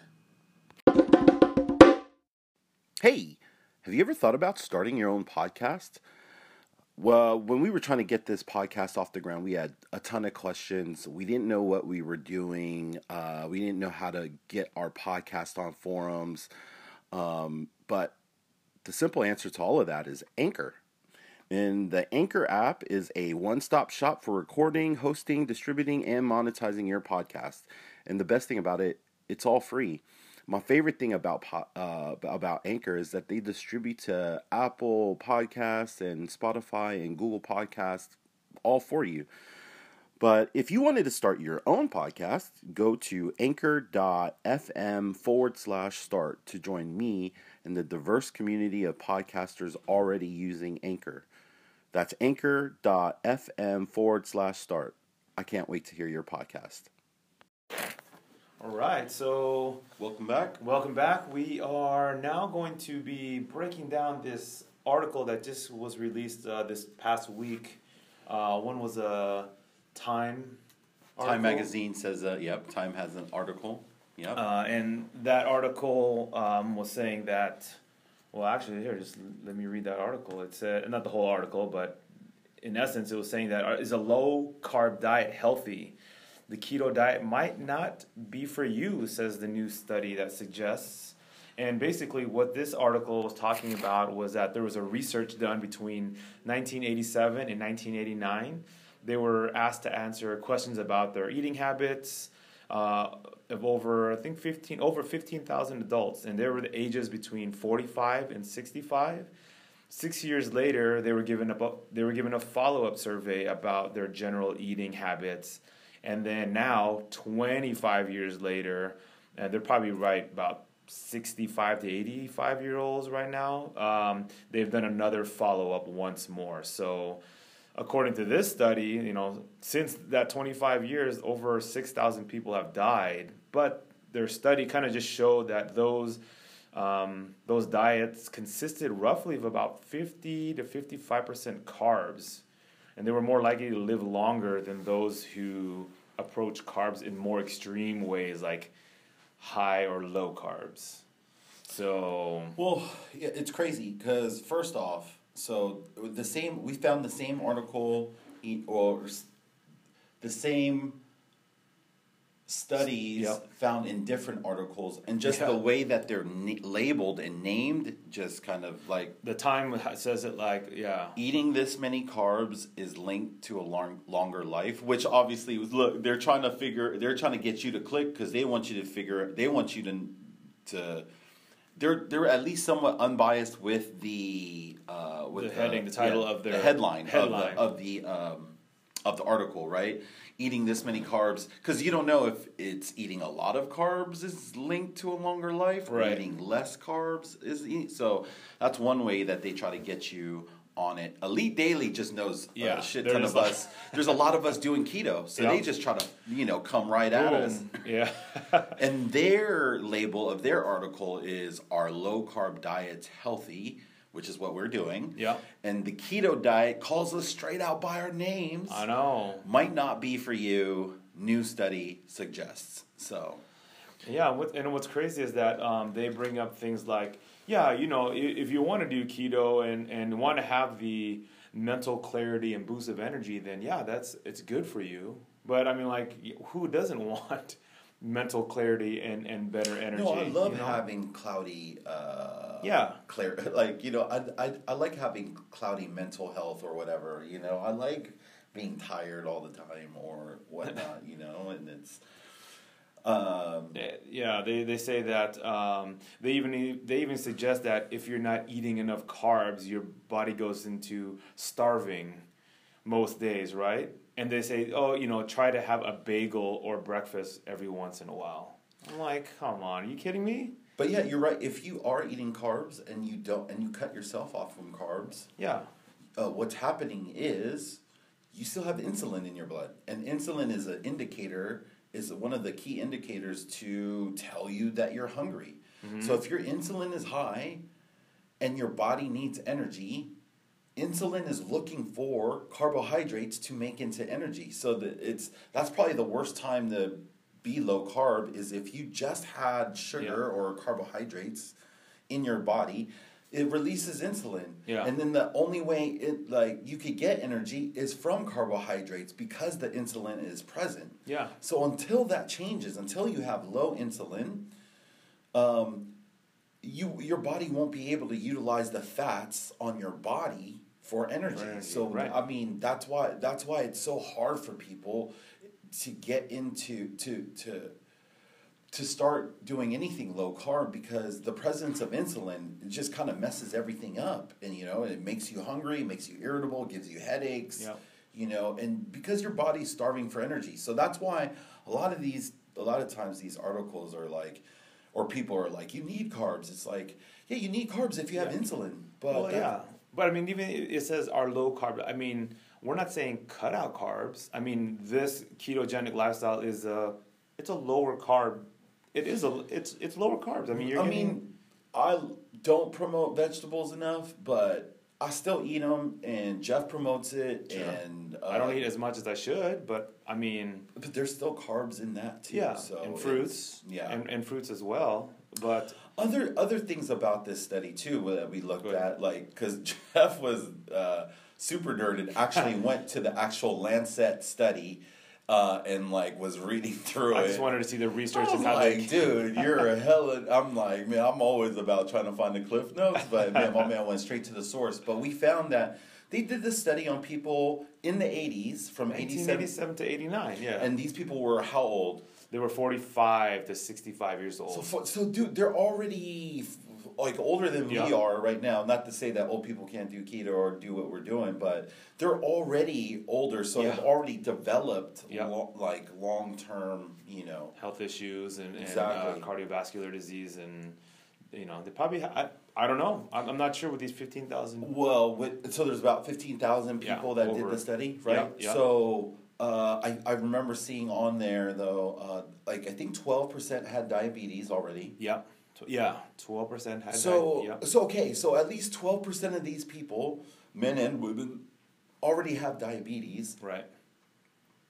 Hey, have you ever thought about starting your own podcast? Well, when we were trying to get this podcast off the ground, we had a ton of questions. We didn't know what we were doing. Uh, we didn't know how to get our podcast on forums. Um, but the simple answer to all of that is Anchor. And the Anchor app is a one-stop shop for recording, hosting, distributing, and monetizing your podcast. And the best thing about it, it's all free. My favorite thing about po- uh, about Anchor is that they distribute to Apple Podcasts and Spotify and Google Podcasts, all for you. But if you wanted to start your own podcast, go to anchor.fm forward slash start to join me and the diverse community of podcasters already using Anchor. That's anchor.fm forward slash start. I can't wait to hear your podcast. All right, so Welcome back. welcome back. We are now going to be breaking down this article that just was released uh, this past week. Uh, one was a Time article. Time Magazine says, uh, yep, Time has an article. Yep. Uh, and that article um, was saying that, well, actually, here, just let me read that article. It said, not the whole article, but in essence, it was saying that uh, is a low-carb diet healthy? The keto diet might not be for you, says the new study that suggests. And basically what this article was talking about was that there was a research done between nineteen eighty-seven and nineteen eighty-nine. They were asked to answer questions about their eating habits uh, of over, I think, fifteen over fifteen thousand adults. And they were the ages between forty-five and sixty-five. Six years later, they were given a, they were given a follow-up survey about their general eating habits. And then now, twenty-five years later, and they're probably right about sixty-five to eighty-five year olds right now, um, they've done another follow-up once more. So according to this study, you know, since that twenty-five years, over six thousand people have died. But their study kind of just showed that those um, those diets consisted roughly of about fifty to fifty-five percent carbs. And they were more likely to live longer than those who approach carbs in more extreme ways, like high or low carbs. So Well, yeah, it's crazy because first off, so the same we found the same article e- or s- the same studies Yep. found in different articles, and just Yeah. the way that they're na- labeled and named, just kind of like the time says it like, yeah. eating this many carbs is linked to a long, longer life, which obviously was look they're trying to figure they're trying to get you to click because they want you to figure they want you to to they're they're at least somewhat unbiased with the uh, with The heading, the title of their- the headline, headline. of the of the, um, of the article, right? Eating this many carbs, because you don't know if it's eating a lot of carbs is linked to a longer life, or Right. eating less carbs is e- so. That's one way that they try to get you on it. Elite Daily just knows Yeah, a shit there ton is of a- us. There's a lot of us doing keto, so Yeah. they just try to you know come right at us. Boom. Yeah. And their label of their article is "Are low carb diets healthy?" Which is what we're doing. Yeah. And the keto diet calls us straight out by our names. I know. Might not be for you. New study suggests. So. Yeah, what, and what's crazy is that um, they bring up things like, yeah, you know, i- if you want to do keto and, and want to have the mental clarity and boost of energy, then yeah, that's it's good for you. But I mean, like, who doesn't want mental clarity and, and better energy? No, I love you know? having cloudy. Uh, Yeah. Clear, like you know, I, I I like having cloudy mental health or whatever. You know, I like being tired all the time or whatnot. You know, and it's. Um, Yeah, they, they say that um, they even they even suggest that if you're not eating enough carbs, your body goes into starving most days, right? And they say, oh, you know, try to have a bagel or breakfast every once in a while. I'm like, come on, are you kidding me? But yeah, you're right. If you are eating carbs and you don't, and you cut yourself off from carbs, Yeah, uh, what's happening is you still have insulin in your blood, and insulin is an indicator, is one of the key indicators to tell you that you're hungry. So if your insulin is high, and your body needs energy, insulin is looking for carbohydrates to make into energy. So that it's that's probably the worst time to be low carb is if you just had sugar Yeah. or carbohydrates in your body. It releases insulin, Yeah. and then the only way it like you could get energy is from carbohydrates because the insulin is present. yeah, So until that changes, until you have low insulin, um, you your body won't be able to utilize the fats on your body for energy. For energy, So right. I mean that's why that's why it's so hard for people to get into to to to start doing anything low carb because the presence of insulin just kind of messes everything up, and you know it makes you hungry, it makes you irritable, gives you headaches. Yep. You know, and because your body's starving for energy, so that's why a lot of these, a lot of times these articles are like, or people are like, you need carbs. It's like, yeah, you need carbs if you have Yeah. insulin. But well, that- yeah. But I mean, even it says our low carb. I mean, we're not saying cut out carbs. I mean, this ketogenic lifestyle is a it's a lower carb. It is a it's it's lower carbs. I mean, you're I getting, mean, I don't promote vegetables enough, but I still eat them, and Jeff promotes it, Sure. and uh, I don't eat as much as I should, but I mean, But there's still carbs in that too. yeah, so and it's- fruits, yeah, and, and fruits as well. But Other other things about this study too that we looked Go ahead. at, like because Jeff was uh, super nerded, actually went to the actual Lancet study uh, and like was reading through I it. just wanted to see the research I'm and how like, they. dude, you're a hella. I'm like, man, I'm always about trying to find the cliff notes, but man, my man went straight to the source. But we found that they did this study on people in the eighties from nineteen eighty-seven, eighty-seven to eighty-nine, yeah. and these people were how old? They were forty-five to sixty-five years old. So, for, so dude, they're already f- like older than we Yeah. are right now. Not to say that old people can't do keto or do what we're doing, but they're already older, so Yeah. they've already developed Yeah. lo- like long term, you know. Health issues and, Exactly. and uh, cardiovascular disease, and you know they probably. Ha- I I don't know. I'm, I'm not sure with these fifteen thousand. Well, with, so there's about fifteen thousand Yeah, people that over. did the study, right? Yeah, yeah. So uh, I I remember seeing on there though, uh, like I think twelve percent had diabetes already. Yeah, Tw- yeah, twelve percent had. So died, yeah. so okay, so at least twelve percent of these people, men and women, already have diabetes. Right.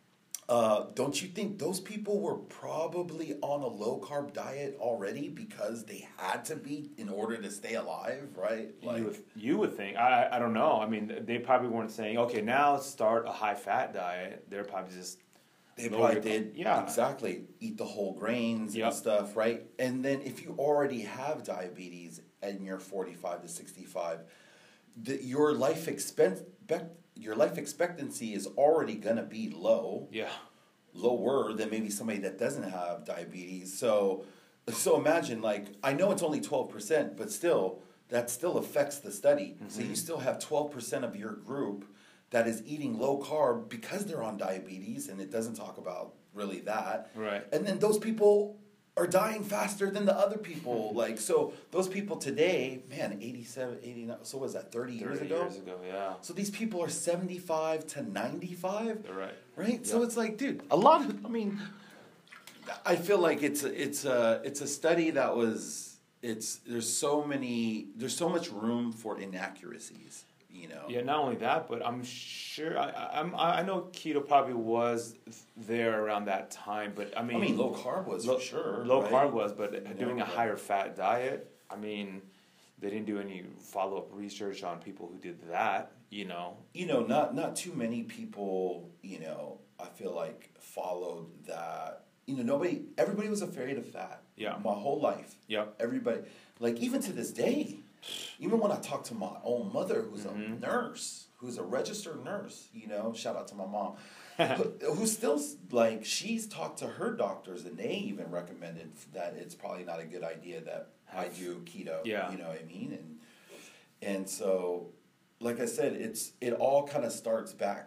Uh, don't you think those people were probably on a low carb diet already because they had to be in order to stay alive, right? Like, you would, you would think. I I don't know. I mean, they probably weren't saying, okay, now start a high fat diet. They're probably just they lower probably your- did, yeah. exactly, eat the whole grains Yep. and stuff, right? And then if you already have diabetes and you're forty-five to sixty-five, the, your life expect, your life expectancy is already going to be low. yeah. Lower than maybe somebody that doesn't have diabetes. So, so imagine, like, I know it's only twelve percent, but still, that still affects the study. So you still have twelve percent of your group that is eating low carb because they're on diabetes, and it doesn't talk about really that. Right. And then those people are dying faster than the other people. Like, so those people today, man, eighty-seven, eighty-nine, so was that thirty years thirty ago? years ago, yeah. So these people are seventy-five to ninety-five. They're right. Right? So Yeah. it's like, dude, a lot of, I mean, I feel like it's a, it's a, it's a study that was, it's, there's so many, there's so much room for inaccuracies, you know? Yeah, not only that, but I'm sure I I- I'm I know keto probably was there around that time, but I mean, I mean, low carb was low, for sure. low right? carb was, but You doing know, a but- higher fat diet, I mean, they didn't do any follow up research on people who did that. You know, You know, not, not too many people, you know, I feel like followed that. You know, nobody, everybody was afraid of fat. Yeah. My whole life. Yep. Everybody, like even to this day, even when I talk to my own mother, who's Mm-hmm. a nurse, who's a registered nurse, you know, shout out to my mom, who, who's still like, she's talked to her doctors and they even recommended that it's probably not a good idea that I do keto. Yeah. You know what I mean? And and so, like I said, it's it all kind of starts back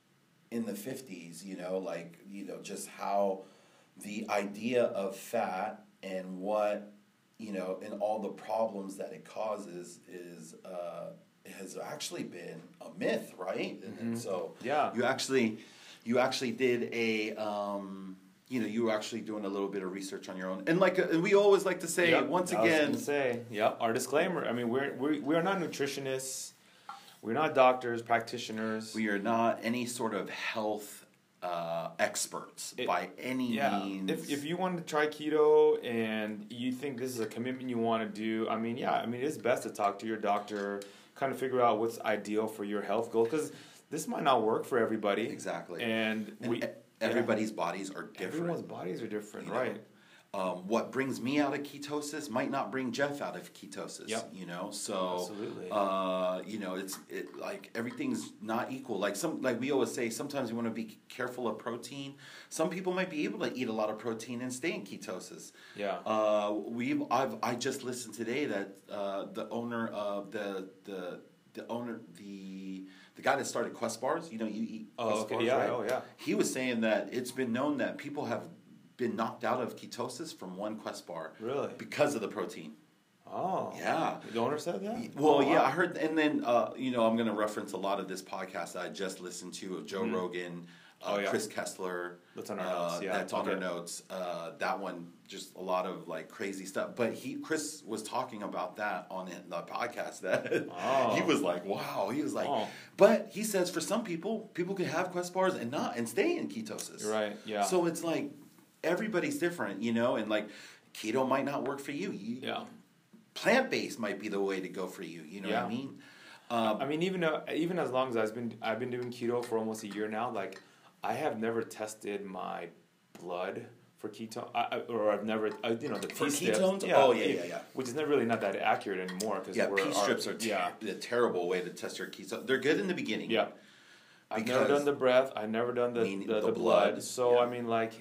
in the fifties, you know, like, you know, just how the idea of fat and what, you know, and all the problems that it causes is, uh, has actually been a myth, right? And, and so, Yeah. you actually, you actually did a, um, you know, you were actually doing a little bit of research on your own. And like, uh, and we always like to say, Yep, once I was again, gonna say, yeah, our disclaimer. I mean, we're we we are not nutritionists, we're not doctors, practitioners. we are not any sort of health uh, experts It- by any Yeah, means. if if you want to try keto and you think this is a commitment you want to do, I mean, yeah, I mean, it's best to talk to your doctor, kind of figure out what's ideal for your health goal, because this might not work for everybody. Exactly. And, And we e- everybody's bodies are different. everyone's bodies are different, you know? right? Um, what brings me out of ketosis might not bring Jeff out of ketosis. Yep. You know, so Absolutely. uh, you know, it's it like everything's not equal. Like some, like we always say, sometimes you want to be careful of protein. Some people might be able to eat a lot of protein and stay in ketosis. Yeah. Uh, we've I've I just listened today that uh, the owner of the the the owner the the guy that started Quest bars. You know, you eat Oh, Quest okay, bars, yeah, right? oh, yeah. He was saying that it's been known that people have been knocked out of ketosis from one Quest bar. Really? Because of the protein. Oh. Yeah. The owner said that? Well, Oh, yeah, wow. I heard, and then, uh, you know, I'm going to reference a lot of this podcast that I just listened to of Joe Rogan, uh, Oh, yeah. Chris Kessler. That's on our uh, notes, yeah. That's on our Okay. notes. Uh, that one, just a lot of like crazy stuff. But he, Chris was talking about that on it- the podcast that Oh. he was like, wow. He was like, Oh. but he says for some people, people can have Quest bars and not, and stay in ketosis. You're right, yeah. So it's like, everybody's different, you know, and like keto might not work for you. you Yeah. Plant-based might be the way to go for you. You know what Yeah. I mean? Um, I mean, even uh, even as long as I've been I've been doing keto for almost a year now, like I have never tested my blood for ketone, I, I- or I've never uh, you know the For P strips. ketones? Oh, yeah, yeah, yeah. Which is not really not that accurate anymore because yeah, we're P strips are ter- yeah a terrible way to test your keto. They're good in the beginning. yeah. I've never Because- done the breath. I've never done the Meaning the, the the blood. blood, So yeah. I mean, like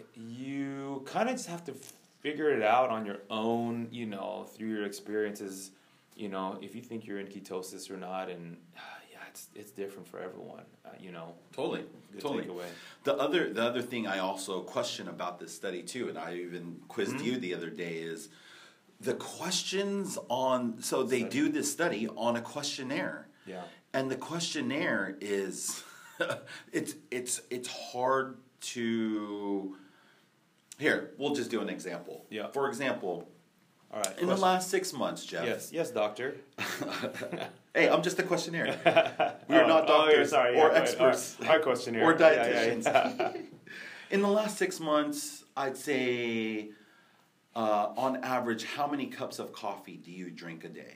you kind of just have to figure it out on your own. You know, through your experiences. You know, if you think you're in ketosis or not, and yeah, it's it's different for everyone. Uh, you know, Totally, good totally. takeaway. The other, the other thing I also question about this study too, and I even quizzed Mm-hmm. you the other day, is the questions on. So they Study. do this study on a questionnaire. Yeah. And the questionnaire is, it's it's it's hard to. Here, we'll just do an example. Yeah. For example, All right. in the question. last six months, Jeff. Yes, yes, doctor. Hey, I'm just a questionnaire. We are Oh, not oh, doctors you're sorry, or yeah, right. experts Our, our questionnaire. or Yeah, yeah, dietitians. yeah. In the last six months, I'd say, uh, on average, how many cups of coffee do you drink a day?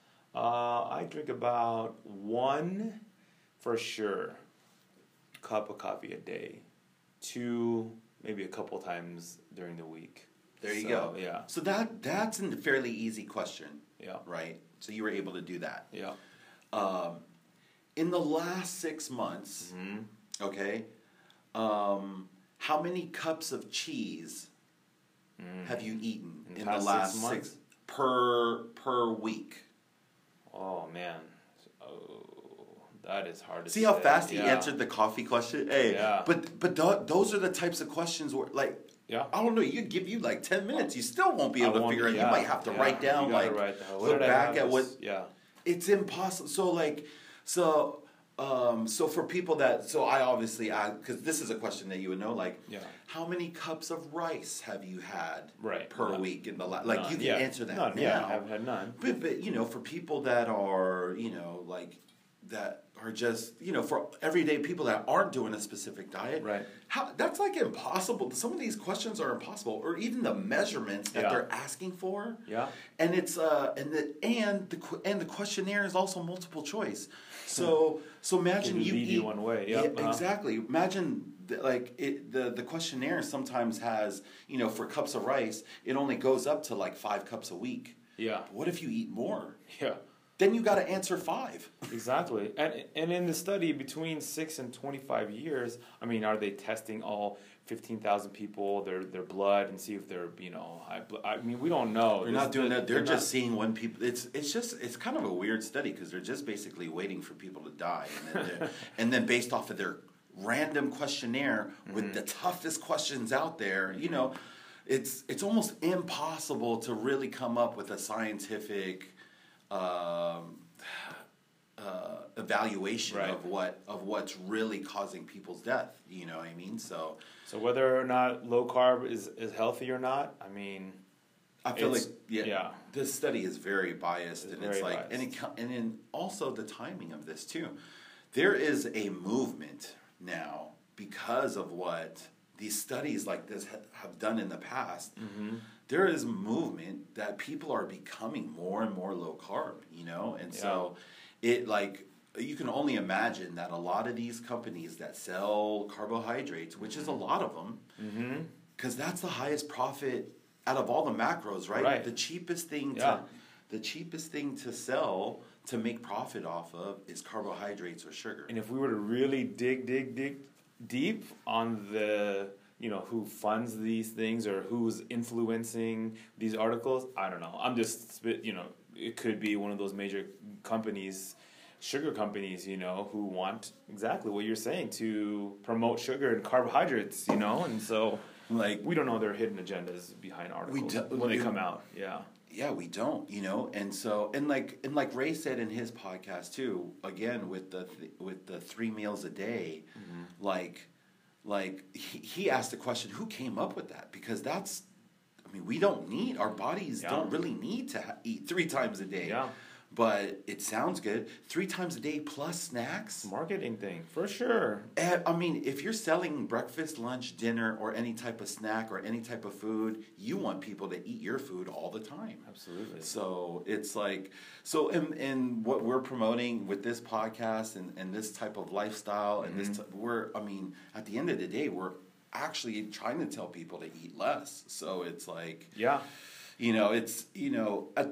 Uh, I drink about one, for sure, cup of coffee a day. Two, maybe a couple times during the week. There you So, go. Yeah. So that that's a fairly easy question, Yeah. right? So you were able to do that. Yeah. Um, in the last six months, Mm-hmm. okay, um, how many cups of cheese have you eaten In the in the past last six six, months? per per week? Oh man. Oh, that is hard to See how say. fast he Yeah. answered the coffee question? Hey, Yeah. but but th- those are the types of questions where, like, Yeah. I don't know, you give you like ten minutes, you still won't be I able to won't- figure it. yeah, You might have to yeah. write down, You gotta like, write down, what look did I back have at this- what. Yeah. It's impossible. So like, so um, so for people that, so I obviously, because this is a question that you would know, like, Yeah. how many cups of rice have you had Right. per None. week in the la- like None. you can Yeah. answer that None. now. Yeah, I haven't had none. But, but you know, for people that are, you know, like that are just, you know, for everyday people that aren't doing a specific diet, Right. How that's like impossible. Some of these questions are impossible, or even the measurements that Yeah. they're asking for. Yeah. And it's uh and the and the que- and the questionnaire is also multiple choice. So so imagine Can you lead eat you one way. Yeah, uh-huh. exactly. Imagine the, like it the the questionnaire sometimes has, you know, for cups of rice, it only goes up to like five cups a week. Yeah. What if you eat more? Yeah. Then you got to answer five. Exactly. And and in the study between six and twenty-five years, I mean, are they testing all fifteen thousand people, their their blood, and see if they're, you know, high blood? I mean, we don't know. They're This- not doing that. They're, they're just not- seeing when people. It's it's just it's kind of a weird study because they're just basically waiting for people to die, and then they're- and then based off of their random questionnaire with Mm-hmm. the toughest questions out there, you know, it's it's almost impossible to really come up with a scientific um, uh, evaluation Right. of what of what's really causing people's death. You know what I mean? So So whether or not low carb is, is healthy or not, I mean, I feel like It's- yeah, yeah. this study is very biased, It's and it's very like, and it, biased. co- and then also the timing of this too. There is a movement now because of what these studies like this ha- have done in the past. Mm-hmm. There is movement that people are becoming more and more low carb, you know, and so it like you can only imagine that a lot of these companies that sell carbohydrates, which is a lot of them, mm-hmm. because that's the highest profit out of all the macros, right? Right. The cheapest thing Yeah. to the cheapest thing to sell to make profit off of is carbohydrates or sugar. And if we were to really dig, dig, dig deep on the, you know, who funds these things or who's influencing these articles, I don't know. I'm just, spit- you know, it could be one of those major companies, sugar companies, you know, who want exactly what you're saying to promote sugar and carbohydrates, you know, and so Like we don't know their hidden agendas behind articles don't- when they we- come out. Yeah. yeah, we don't, you know, and so and like and like Ray said in his podcast too. Again, with the th- with the three meals a day, Mm-hmm. like like he, he asked the question, who came up with that? Because that's, I mean, we don't need our bodies Yeah. don't really need to ha- eat three times a day. Yeah. But it sounds good. Three times a day plus snacks. Marketing thing, for sure. Eh, I mean, if you're selling breakfast, lunch, dinner, or any type of snack or any type of food, you want people to eat your food all the time. Absolutely. So it's like, so and, and what we're promoting with this podcast and, and this type of lifestyle and this, t- we're, I mean, at the end of the day, we're actually trying to tell people to eat less. So it's like, Yeah. you know, it's, you know, a,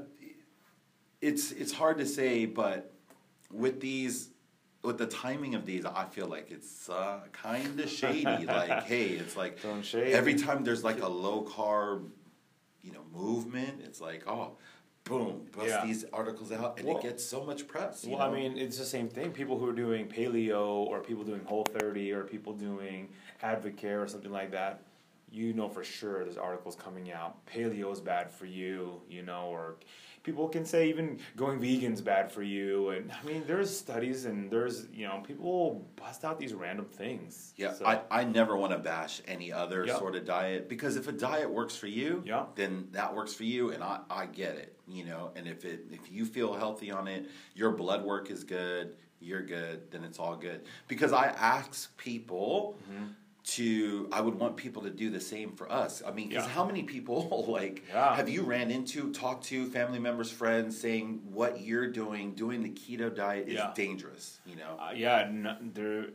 it's it's hard to say, but with these, with the timing of these, I feel like it's uh, kind of shady. Like, hey, it's like Throwing shade. every time there's like a low carb, you know, movement, it's like, oh, boom, bust Yeah. these articles out, and Well- it gets so much press. You Well, know? I mean, it's the same thing. People who are doing paleo or people doing Whole thirty or people doing Advocare or something like that, you know for sure there's articles coming out. Paleo is bad for you, you know, or people can say even going vegan's bad for you. And I mean, there's studies and there's, you know, people bust out these random things. Yeah, So, I, I never want to bash any other Yep. sort of diet, because if a diet works for you, Yeah. then that works for you, and I, I get it, you know. And if it if you feel healthy on it, your blood work is good, you're good, then it's all good. Because I ask people Mm-hmm. to I would want people to do the same for us. I mean, because Yeah. how many people like Yeah. have you ran into, talked to family members, friends, saying what you're doing, doing the keto diet is Yeah. dangerous? You know, Uh, yeah, n- there.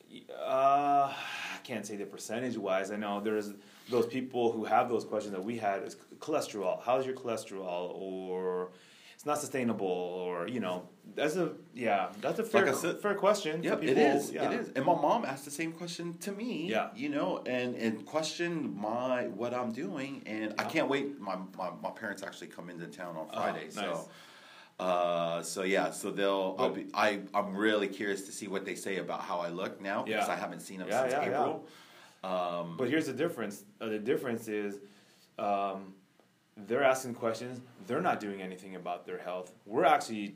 Uh, I can't say the percentage wise. I know there's those people who have those questions that we had is cholesterol. How's your cholesterol? Or it's not sustainable. Or you know, that's a yeah, that's a fair Like I said- fair question. yeah, for it people. is. Yeah. It is. And my mom asked the same question to me. Yeah. You know, and and questioned my what I'm doing, and I can't wait. My my, my parents actually come into town on Friday, Oh, nice. so. Uh, so yeah, so they'll. I'll be. I I'm really curious to see what they say about how I look now because Yeah. I haven't seen them Yeah, since yeah, yeah. April. Um, But here's the difference. Uh, the difference is, um, they're asking questions. They're not doing anything about their health. We're actually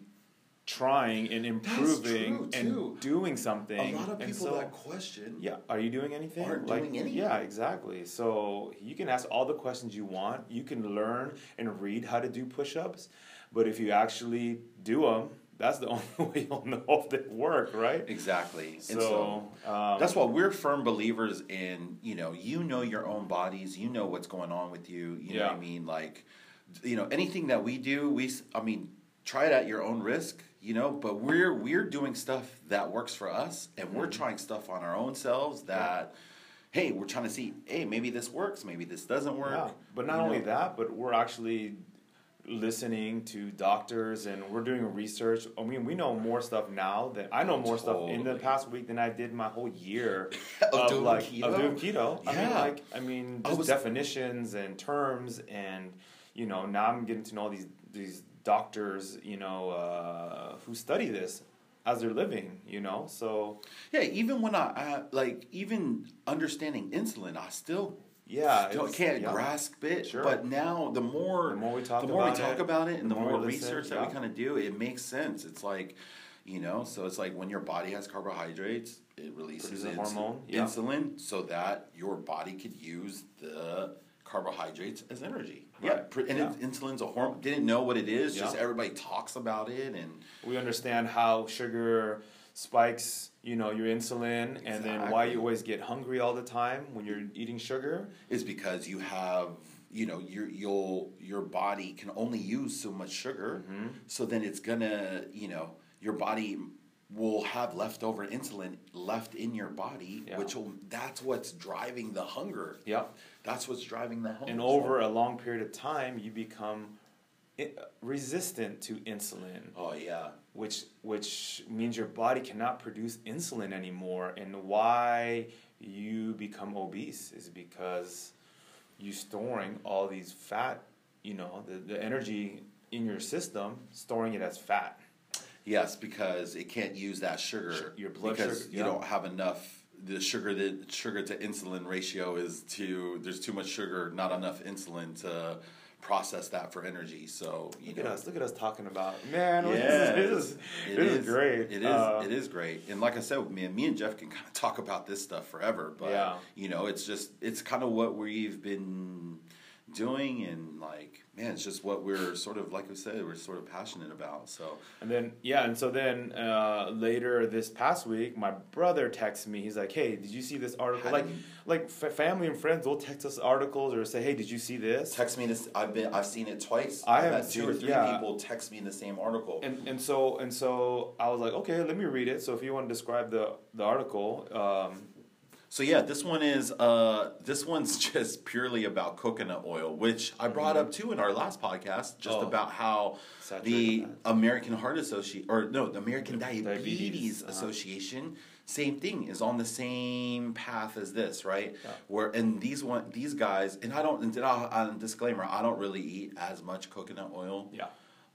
trying and improving true, too. and doing something. a lot of And people so- that question. Yeah, are you doing anything? Aren't Like, doing anything. Yeah, exactly. So you can ask all the questions you want. You can learn and read how to do push-ups, but if you actually do them, that's the only way you'll know if they work, right? Exactly. And So, um, that's why we're firm believers in, you know, you know your own bodies, you know what's going on with you, you know Yeah. what I mean? Like, you know, anything that we do, we, s- I mean, try it at your own risk, you know, but we're, we're doing stuff that works for us and we're Mm-hmm. trying stuff on our own selves that, hey, we're trying to see, hey, maybe this works, maybe this doesn't work. Yeah, but not you only know? that, but we're actually listening to doctors and we're doing research. I mean, we know more stuff now than I know more stuff in the Totally. past week than I did my whole year Of doing like keto? of doing keto. I mean, Yeah. like I mean, I just was- definitions and terms, and you know, now I'm getting to know all these these doctors, you know, uh, who study this as they're living. You know, so Yeah, even when I, I like, even understanding insulin, I still yeah, Still it's- can't yeah. grasp it, Sure. but now the more The more we talk the more we about talk it, about it, and the, the more, more we listen, research that yeah. we kind of do, it makes sense. It's like, you know, so it's like when your body has carbohydrates, it releases Produces a ins- hormone, yeah. insulin, so that your body could use the carbohydrates as energy. Yeah, Right, pr- and yeah. It, insulin's a hormone. Didn't know what it is. Just Yeah. everybody talks about it, and we understand how sugar spikes, you know, your insulin, and then why Exactly. you always get hungry all the time when you're eating sugar. is because you have, you know, your you'll your body can only use so much sugar, Mm-hmm. so then it's gonna, you know, your body will have leftover insulin left in your body, Yeah. which will that's what's driving the hunger. Yep. That's what's driving the hunger. And over a long period of time, you become i- resistant to insulin, Oh yeah. which which means your body cannot produce insulin anymore. And why you become obese is because you storing all these fat, you know, the, the energy in your system, storing it as fat. Yes, because it can't use that sugar. Sure, your blood because sugar, you yeah. don't have enough. The sugar the sugar to insulin ratio is too. There's too much sugar, not enough insulin to process that for energy. So you Look know. at us! Look at us talking about man. Yeah, this is it this is great. It is. Uh, it is great. And like I said, me and me and Jeff can kind of talk about this stuff forever. But Yeah. you know, it's just it's kind of what we've been doing, and like man, it's just what we're sort of like we said, we're sort of passionate about. So And then yeah, and so then uh, later this past week, my brother texted me. He's like, "Hey, did you see this article?" How Like, do you- like f- family and friends will text us articles or say, "Hey, did you see this?" text me this. I've been I've seen it twice. I I've haven't had two seen or it, three yeah. people text me the same article. And and so and so I was like, okay, let me read it. So if you want to describe the the article, um, So yeah, this one is uh, this one's just purely about coconut oil, which I brought up too in our last podcast, just Oh. about how Saturated the fats. American Heart Association, or no, the American Diabetes, Diabetes, uh-huh. Association, same thing, is on the same path as this, right? Yeah. Where and these one these guys, and I don't, and I'll, uh, disclaimer, I don't really eat as much coconut oil. yeah,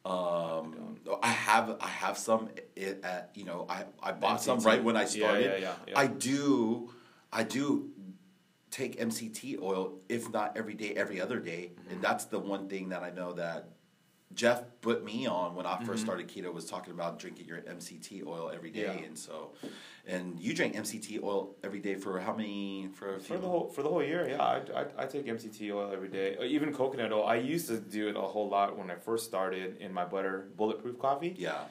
Um, I have I have some it, at you know I, I bought some M C T. right when I Yeah, started. yeah, yeah, yeah. I do I do take M C T oil, if not every day, every other day, Mm-hmm. and that's the one thing that I know that Jeff put me on when I Mm-hmm. first started keto, was talking about drinking your M C T oil every day. Yeah. And so, and you drink M C T oil every day for how many? For a few. for the whole for the whole year, yeah, I, I, I take M C T oil every day. Uh, Even coconut oil. I used to do it a whole lot when I first started in my butter bulletproof coffee. Yeah.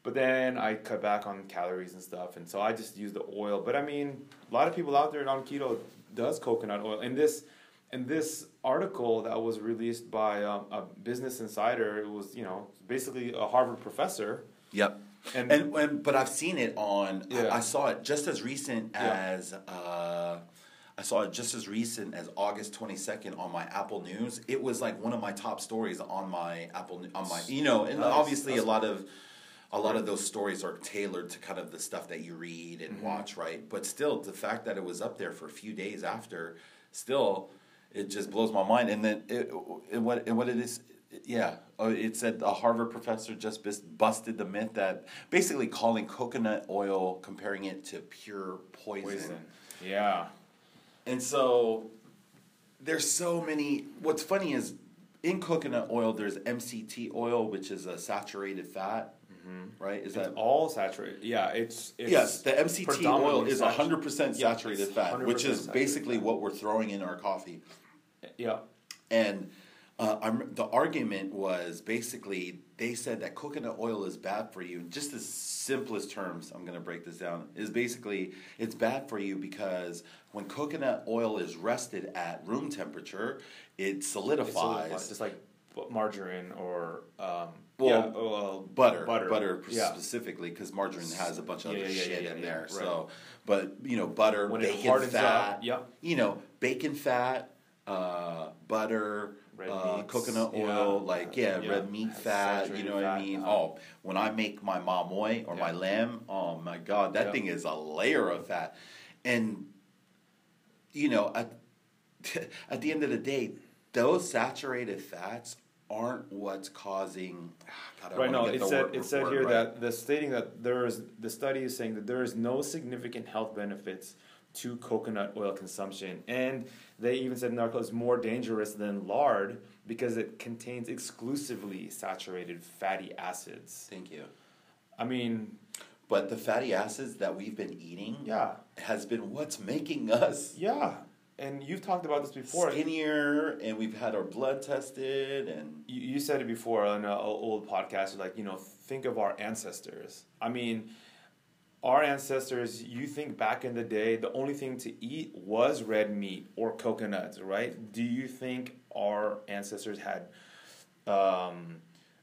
But then I cut back on calories and stuff, and so I just use the oil. But I mean, a lot of people out there on keto does coconut oil. And this, and this article that was released by um, a Business Insider, it was, you know, basically a Harvard professor. Yep. And, And, and but I've seen it on. Yeah. I, I saw it just as recent Yeah. as. Uh, I saw it just as recent as August twenty-second on my Apple News. It was like one of my top stories on my Apple on my you know, and Nice. obviously That's a lot of a lot of those stories are tailored to kind of the stuff that you read and Mm-hmm. watch, right? But still, the fact that it was up there for a few days after, still, it just blows my mind. And then it, it what and what it is. Yeah, uh, it said a Harvard professor just bis- busted the myth that basically calling coconut oil, comparing it to pure poison. poison. Yeah. And so there's so many. What's funny is in coconut oil, there's M C T oil, which is a saturated fat, right? Is It's that all saturated. Yeah, it's, it's yes? The M C T oil predominantly is satu- one hundred percent Yeah, saturated it's fat, one hundred which percent is saturated basically fat. what we're throwing in our coffee. Yeah. And uh, I'm, the argument was basically they said that coconut oil is bad for you. Just the simplest terms, I'm going to break this down, is basically it's bad for you because when coconut oil is rested at room temperature, it It's solidifies. solidified, just like bu- margarine or um, Well, yeah, well, butter, butter, butter, yeah. specifically because margarine has a bunch of Yeah, other yeah, yeah, shit yeah, in yeah, there. right. So, but you know, butter, When it bacon hardens fat, up, yep. you know, bacon fat, uh, butter, Red uh, meats, coconut yeah. oil, like yeah, Yeah. red meat Has fat. You saturated know what I fat, mean? uh-huh. Oh, when I make my mamoy or my Yeah. lamb, oh my god, that Yeah. thing is a layer of fat, and you know, at at the end of the day, those saturated fats aren't what's causing. God, I Right. wanna No, get it the said word- it said word here right. that the stating that there is the study is saying that there is no significant health benefits to coconut oil consumption, and they even said in the article it's more dangerous than lard because it contains exclusively saturated fatty acids. Thank you. I mean, But the fatty acids that we've been eating yeah, has been what's making us yeah, and you've talked about this before. skinnier, and we've had our blood tested, and You, you said it before on an old podcast, like, you know, think of our ancestors. I mean, our ancestors, you think back in the day, the only thing to eat was red meat or coconuts, right? Do you think our ancestors had um,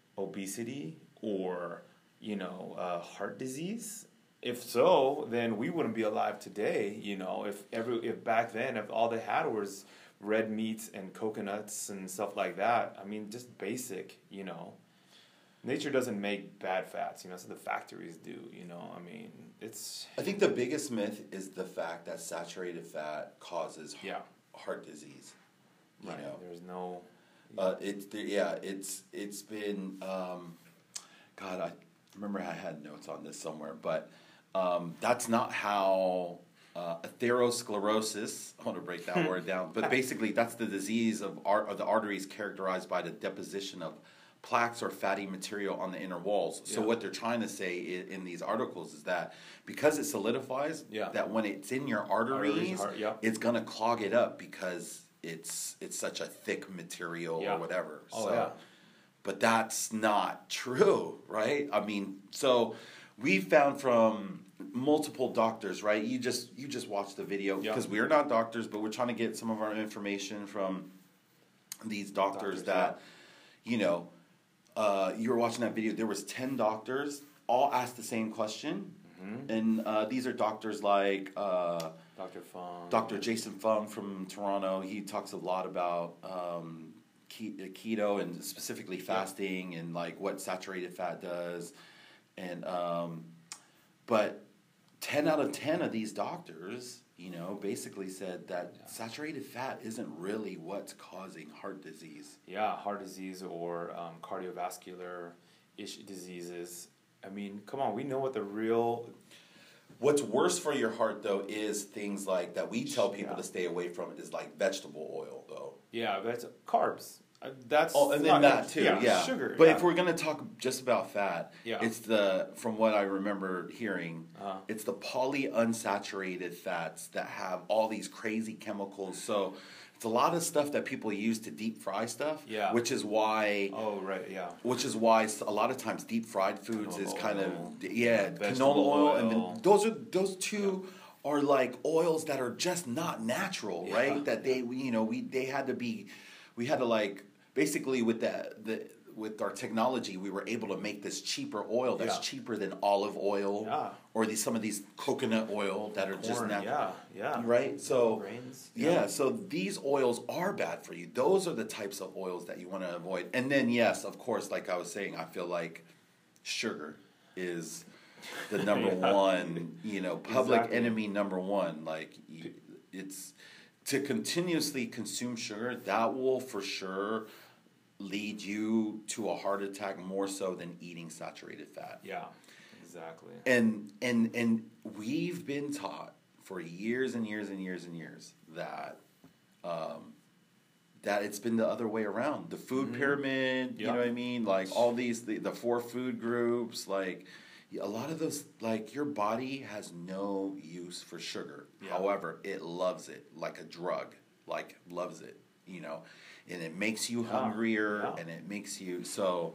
obesity or, you know, uh, heart disease? If so, then we wouldn't be alive today, you know, if every if back then, if all they had was red meats and coconuts and stuff like that. I mean, just basic, you know. Nature doesn't make bad fats, you know, so the factories do, you know. I mean, it's I think the biggest myth is the fact that saturated fat causes yeah, heart disease. You right. know, There's no uh, it's yeah, it's it's been. Um, God, I remember I had notes on this somewhere, but um, that's not how. Uh, atherosclerosis. I want to break that word down, but basically, that's the disease of, art, of the arteries characterized by the deposition of plaques or fatty material on the inner walls. So Yeah. what they're trying to say in, in these articles is that because it solidifies, Yeah. that when it's in your arteries, Arteries, heart- yeah. it's gonna clog it up because it's it's such a thick material Yeah. or whatever. Oh, so, yeah. But that's not true, right? I mean, so we found from multiple doctors, right? You just you just watch the video Yeah. because we're not doctors, but we're trying to get some of our information from these doctors, Doctors, that you know. Uh, you were watching that video. There was ten doctors, all asked the same question, Mm-hmm. and uh, these are doctors like uh, Doctor Fung. Doctor Jason Fung from Toronto. He talks a lot about um, ke- keto and specifically fasting and like what saturated fat does, and um, but ten out of ten of these doctors, you know, basically said that Yeah. saturated fat isn't really what's causing heart disease. Yeah, heart disease or um, cardiovascular ish diseases. I mean, come on, we know what the real What's worse for your heart though is things like that we tell people Yeah. to stay away from is like vegetable oil though. yeah, that's carbs. Uh, That's Oh, and then not- that too, yeah. sugar. But yeah. if we're gonna talk just about fat, Yeah. it's the from what I remember hearing, Uh-huh. it's the polyunsaturated fats that have all these crazy chemicals. So it's a lot of stuff that people use to deep fry stuff. Yeah. Which is why. Oh right, yeah. Which is why a lot of times deep fried foods Canola is kind oil, of yeah vegetable canola oil, and oil. then those are those two are like oils that are just not natural, Yeah. right? That they you know we they had to be we had to like basically with that the with our technology we were able to make this cheaper oil that's Yeah. cheaper than olive oil Yeah. or these some of these coconut oil that are just Corn, natural. yeah, yeah. Right, so Grains, yeah. yeah. so these oils are bad for you. Those are the types of oils that you want to avoid. And then yes, of course, like I was saying, I feel like sugar is the number Yeah. one, you know, public Exactly. enemy number one. Like you, it's to continuously consume sugar, that will for sure lead you to a heart attack more so than eating saturated fat. Yeah, exactly. And and and we've been taught for years and years and years and years that um, that it's been the other way around. The food Mhm. pyramid, you Yeah. know what I mean? Like all these the, the four food groups, like a lot of those, like your body has no use for sugar. Yeah. However, it loves it like a drug, like loves it, you know, and it makes you Yeah. hungrier Yeah. and it makes you so.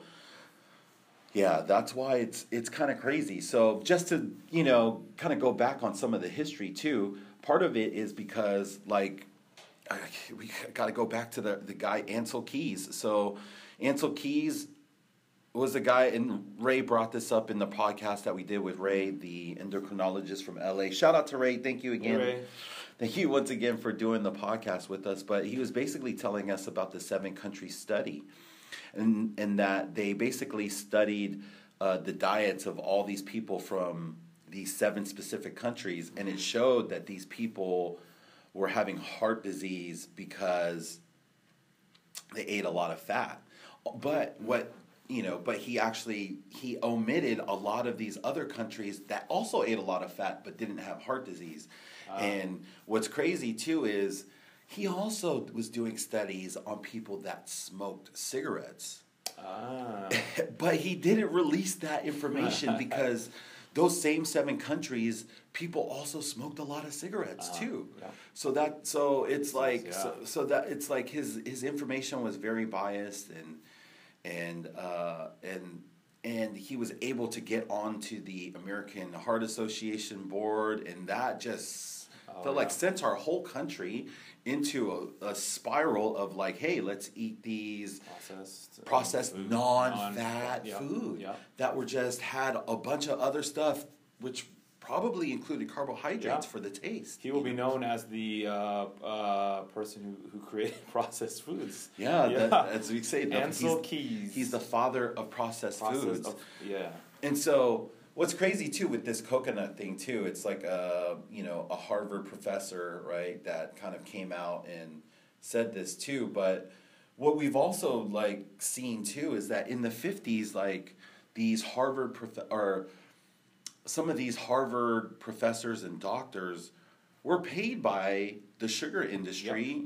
Yeah, that's why it's it's kind of crazy. So just to, you know, kind of go back on some of the history too, part of it is because like I, we got to go back to the the guy Ansel Keys. So Ansel Keys was the guy, and Ray brought this up in the podcast that we did with Ray, the endocrinologist from L A. Shout out to Ray. Thank you again. Ray. Thank you once again for doing the podcast with us. But he was basically telling us about the seven country study. And, and that they basically studied uh, the diets of all these people from these seven specific countries, and it showed that these people were having heart disease because they ate a lot of fat. But what you know, but he actually he omitted a lot of these other countries that also ate a lot of fat but didn't have heart disease. Ah. And what's crazy too is he also was doing studies on people that smoked cigarettes. Ah, But he didn't release that information because those same seven countries, people also smoked a lot of cigarettes Uh-huh. too. Yeah. So that so it's like Yeah. so, so that it's like his his information was very biased and and uh, and and he was able to get onto the American Heart Association board, and that just Oh, felt like yeah. sent our whole country into a, a spiral of like, hey, let's eat these processed, processed food, non-fat yeah, food Yeah. that were just had a bunch of other stuff, which probably included carbohydrates Yeah. for the taste. He will be known as the uh, uh, person who, who created processed foods. Yeah, Yeah. That, as we say, the- Ansel he's, Keys. he's the father of processed, Processed foods. of- yeah. And so, what's crazy too with this coconut thing too, it's like a you know a Harvard professor, right, that kind of came out and said this too. But what we've also like seen too is that in the fifties, like these Harvard prof- or some of these Harvard professors and doctors were paid by the sugar industry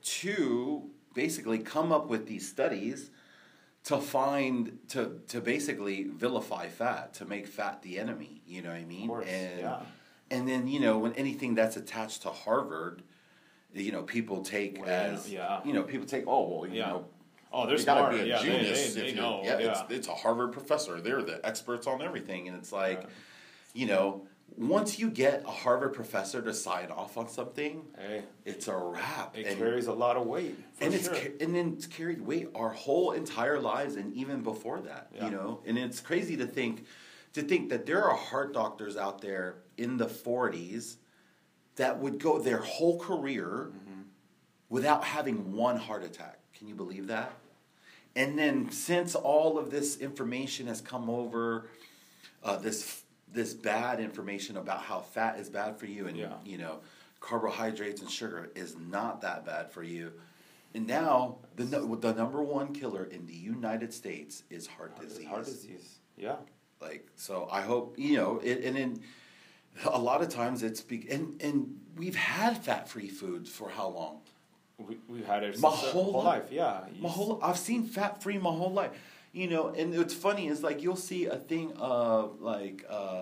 to basically come up with these studies to find to to basically vilify fat, to make fat the enemy, you know what I mean? Of course, and yeah. and then, you know, when anything that's attached to Harvard, you know, people take Well, as yeah. you know, people take, oh well, you Yeah. know, Oh, they're you gotta smart. be a yeah, they- genius they, they, if you- know. yeah, Yeah, It's, it's a Harvard professor. They're the experts on everything, and it's like, Yeah. you know, once you get a Harvard professor to sign off on something, Hey, it's a wrap. it And- carries a lot of weight. For and it's sure. ca- and then it's carried weight our whole entire lives, and even before that, Yeah. you know. And it's crazy to think to think that there are heart doctors out there in the forties that would go their whole career Mm-hmm. without having one heart attack. Can you believe that? And then since all of this information has come over, uh, this this bad information about how fat is bad for you, and Yeah. you know, carbohydrates and sugar is not that bad for you. And now the no- the number one killer in the United States is heart disease. Heart disease. Yeah. Like, so I hope, you know, it, and then a lot of times it's be, and and we've had fat free foods for how long? We, we've had it My since our whole whole life. life. Yeah. My You- whole I've seen fat free my whole life, you know. And what's funny is like you'll see a thing of like uh,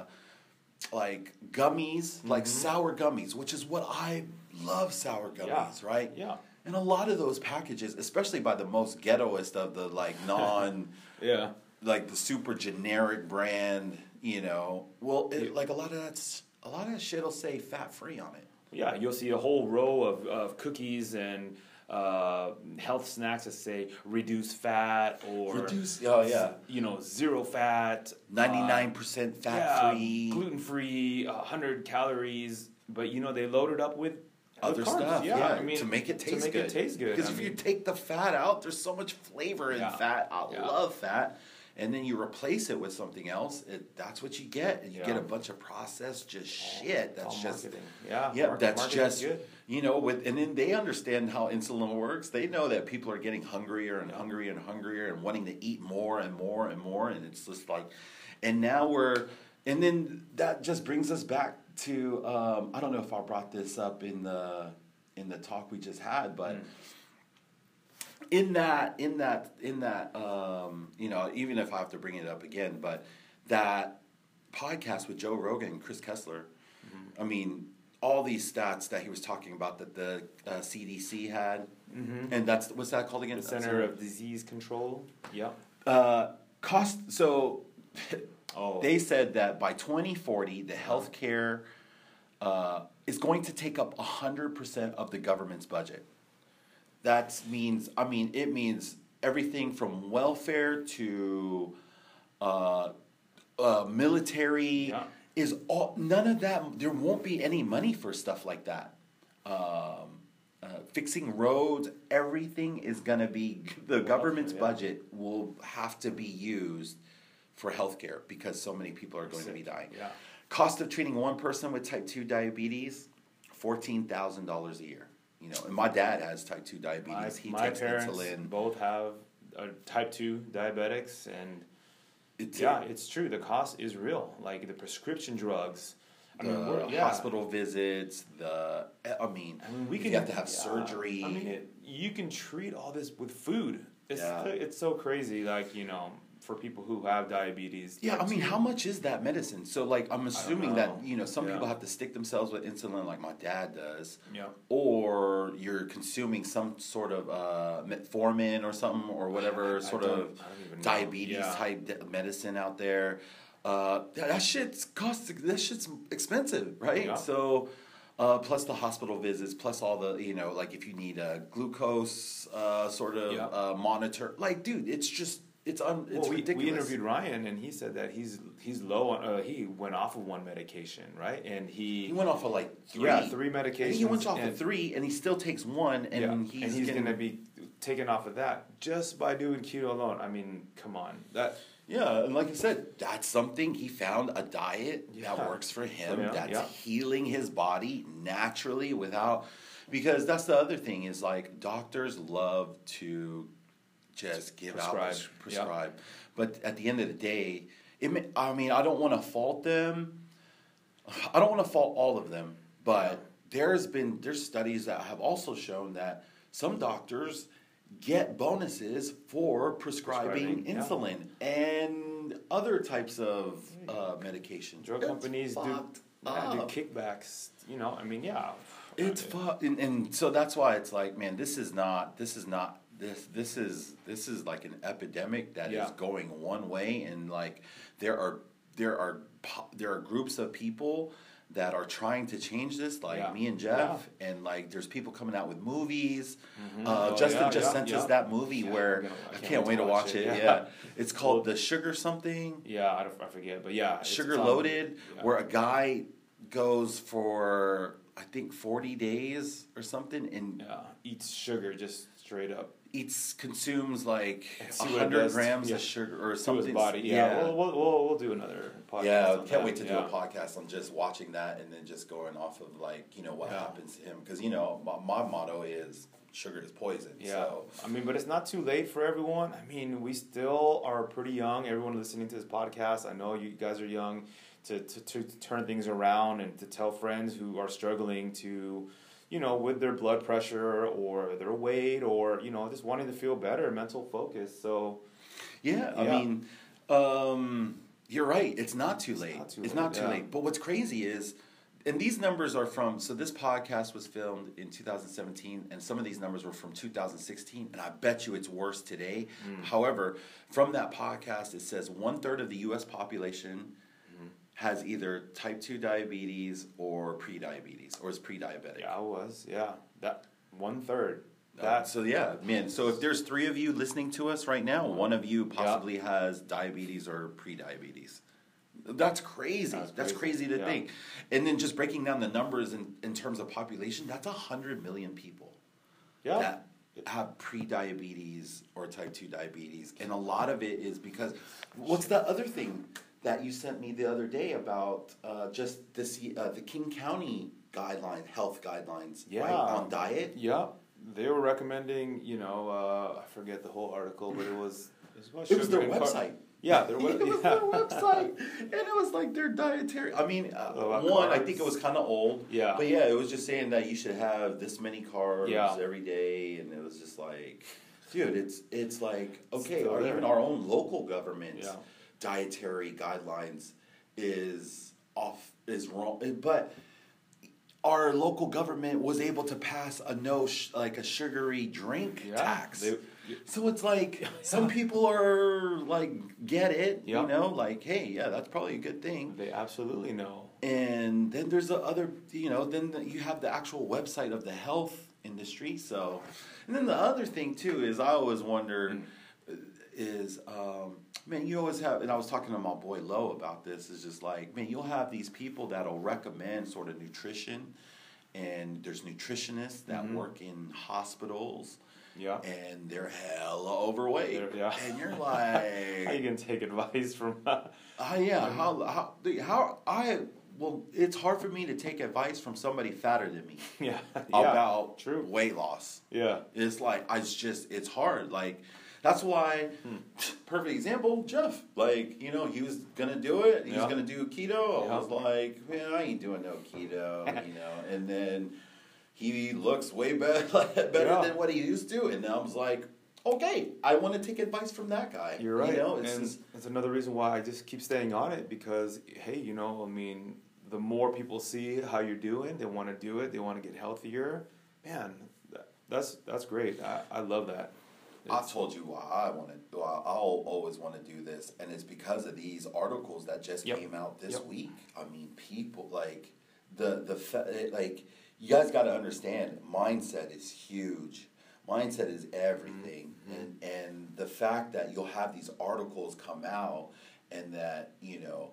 like gummies, like Mhm. sour gummies, which is what I love, sour gummies, Yeah. right? Yeah. And a lot of those packages, especially by the most ghettoest of the like non, Yeah. like the super generic brand, you know, well, it, Yeah. like a lot of that's a lot of that shit'll say fat free on it. Yeah, you'll see a whole row of, of cookies and uh, health snacks that say reduce fat or Reduce, oh yeah, you know, zero fat, ninety-nine percent fat yeah, free, gluten free, a hundred calories. But you know, they load it up with other with carbs. stuff, Yeah, yeah, I mean, to make it taste to make good. it taste good. Because I if mean, you take the fat out, there's so much flavor in Yeah. fat. I Yeah. love fat. And then you replace it with something else. It, that's what you get. And you Yeah. get a bunch of processed just shit. That's all just marketing. Yeah, yeah. market- that's marketing's just good. you know with and then they understand how insulin works. They know that people are getting hungrier and hungrier and hungrier and wanting to eat more and more and more. And it's just like, and now we're and then that just brings us back to um, I don't know if I brought this up in the in the talk we just had, but. Mm. In that, in that, in that, um, you know, even if I have to bring it up again, but that podcast with Joe Rogan and Chris Kessler, Mm-hmm. I mean, all these stats that he was talking about that the uh, C D C had, Mm-hmm. and that's what's that called again? The Center of Disease Control. Yeah. uh, cost. So Oh. they said that by twenty forty, the healthcare uh, is going to take up a hundred percent of the government's budget. That means, I mean, it means everything from welfare to uh, uh, military Yeah. is all. None of that. There won't be any money for stuff like that. Um, uh, fixing roads, everything is gonna be the government's yeah. budget will have to be used for healthcare because so many people are going to be dying. Yeah. Cost of treating one person with type two diabetes, fourteen thousand dollars a year. You know, and my dad has type two My, diabetes. he my takes parents insulin. both have uh, type two diabetics, and It's yeah, it's true. The cost is real. Like the prescription drugs. I the mean, we're, yeah. hospital visits. The I mean, I mean, we if can you have to have yeah. surgery. I mean, it, you can treat all this with food. It's Yeah. it's so crazy. Like you know, for people who have diabetes. Yeah, I type mean, two. how much is that medicine? So, like, I'm assuming that know. you know some Yeah. people have to stick themselves with insulin, like my dad does, Yeah. or you're consuming some sort of uh, metformin or something, or whatever I sort don't- of I don't even know. diabetes Yeah. type de- medicine out there. Uh, that, that shit's costs. That shit's expensive, right? Yeah. So. Uh, plus the hospital visits, plus all the, you know, like if you need a glucose uh, sort of Yeah. uh, monitor. Like, dude, it's just, it's un, it's Well, we, ridiculous. we interviewed Ryan, and he said that he's he's low on. Uh, he went off of one medication, right? And he, He went off of like three. yeah three I medications. think he went off and, of three, and he still takes one, and yeah, he's, and he's getting, gonna be taken off of that just by doing keto alone. I mean, come on, that yeah, and like I said, that's something he found a diet Yeah. that works for him. Yeah, that's yeah. healing his body naturally without, because that's the other thing is like doctors love to just give out Prescribe, pres- yeah. prescribe, but at the end of the day, it. May, I mean, I don't want to fault them. I don't want to fault all of them, but there's been there's studies that have also shown that some doctors get bonuses for prescribing, Prescribing, yeah. insulin and other types of uh, medication. drug It's companies do, fucked yeah, do up. kickbacks. You know, I mean, yeah, It's fucked, and, and so that's why it's like, man, this is not, this is not, this this is this is like an epidemic that is Yeah. going one way, and like there are there are po- there are groups of people that are trying to change this, like Yeah. me and Jeff, and like there's people coming out with movies. Mhm. Uh, Oh, Justin yeah, just yeah, sent yeah. us that movie Yeah, where I'm gonna- I can't, wait to watch it. Yeah, yeah. it's called The Sugar something. Yeah, I, don't, I forget, but yeah, it's- Sugar it's on- Loaded, yeah. where a guy goes for I think forty days or something and yeah, eats sugar just straight up. eats consumes like See a what it hundred does, grams yeah, of sugar or To something. his body, yeah. yeah. We'll, we'll, we'll, we'll do another podcast. Yeah, on can't that. wait to do yeah. a podcast on just watching that and then just going off of like you know what Yeah. happens to him because you know my, my motto is sugar is poison. Yeah, So I mean, but it's not too late for everyone. I mean, we still are pretty young. Everyone listening to this podcast, I know you guys are young, to, to, to turn things around and to tell friends who are struggling to, you know, with their blood pressure or their weight or, you know, just wanting to feel better, mental focus. So, yeah, I Yeah. mean, um, you're right. It's not too It's late. not too it's late, not too yeah. late. But what's crazy is and these numbers are from, so this podcast was filmed in two thousand seventeen, and some of these numbers were from two thousand sixteen, and I bet you it's worse today. Mm. However, from that podcast, it says one third of the U S population mm-hmm. has either type two diabetes or pre-diabetes, or is pre-diabetic. Yeah, I was, yeah. That one third. That, uh, so yeah, man. So if there's three of you listening to us right now, one of you possibly yeah. has diabetes or pre-diabetes. That's crazy. That's, that's crazy, crazy to yeah. think. And then just breaking down the numbers in, in terms of population, that's one hundred million people yeah. that have pre-diabetes or type two diabetes. And a lot of it is because, what's the other thing that you sent me the other day about uh, just this, uh, the King County guidelines, health guidelines, yeah. right, on diet? Yeah. They were recommending, you know, uh, I forget the whole article, but it was... It was, it was their website. Car- Yeah, there was, it was yeah. their website, and it was like their dietary. I mean, uh, one, carbs. I think it was kind of old. Yeah, but yeah, it was just saying that you should have this many carbs yeah. every day, and it was just like, dude, it's it's like okay, Still or there. even our own local government's yeah. dietary guidelines is off is wrong, but. Our local government was able to pass a no sh- like a sugary drink yeah, tax. They, so it's like some people are like get it, yeah. you know, like hey, yeah, that's probably a good thing. They absolutely know. And then there's the other, you know, then the, you have the actual website of the health industry. So, and then the other thing too is I always wonder mm. is um, man, you always have, and I was talking to my boy Lo about this, is just like, man, you'll have these people that'll recommend sort of nutrition, and there's nutritionists that mm-hmm. work in hospitals, yeah, and they're hella overweight, they're, yeah, and you're like, how you gonna take advice from? Uh, uh, yeah, how how how I well, it's hard for me to take advice from somebody fatter than me, yeah, about yeah, true. weight loss, yeah, it's like I it's just it's hard, like. That's why, hmm. perfect example, Jeff. Like, you know, he was going to do it. He yeah. was going to do keto. Yeah. I was like, man, I ain't doing no keto, you know. And then he looks way better, better yeah. than what he used to. And now I was like, okay, I want to take advice from that guy. You're right. You know, it's and just, that's another reason why I just keep staying on it because, hey, you know, I mean, the more people see how you're doing, they want to do it. They want to get healthier. Man, that, that's that's great. I, I love that. I told you why I want to. Well, I'll always want to do this, and it's because of these articles that just yep. came out this yep. week. I mean, people like the the fe- like you guys got to understand. Mindset is huge. Mindset is everything, mm-hmm. and and the fact that you'll have these articles come out, and that you know,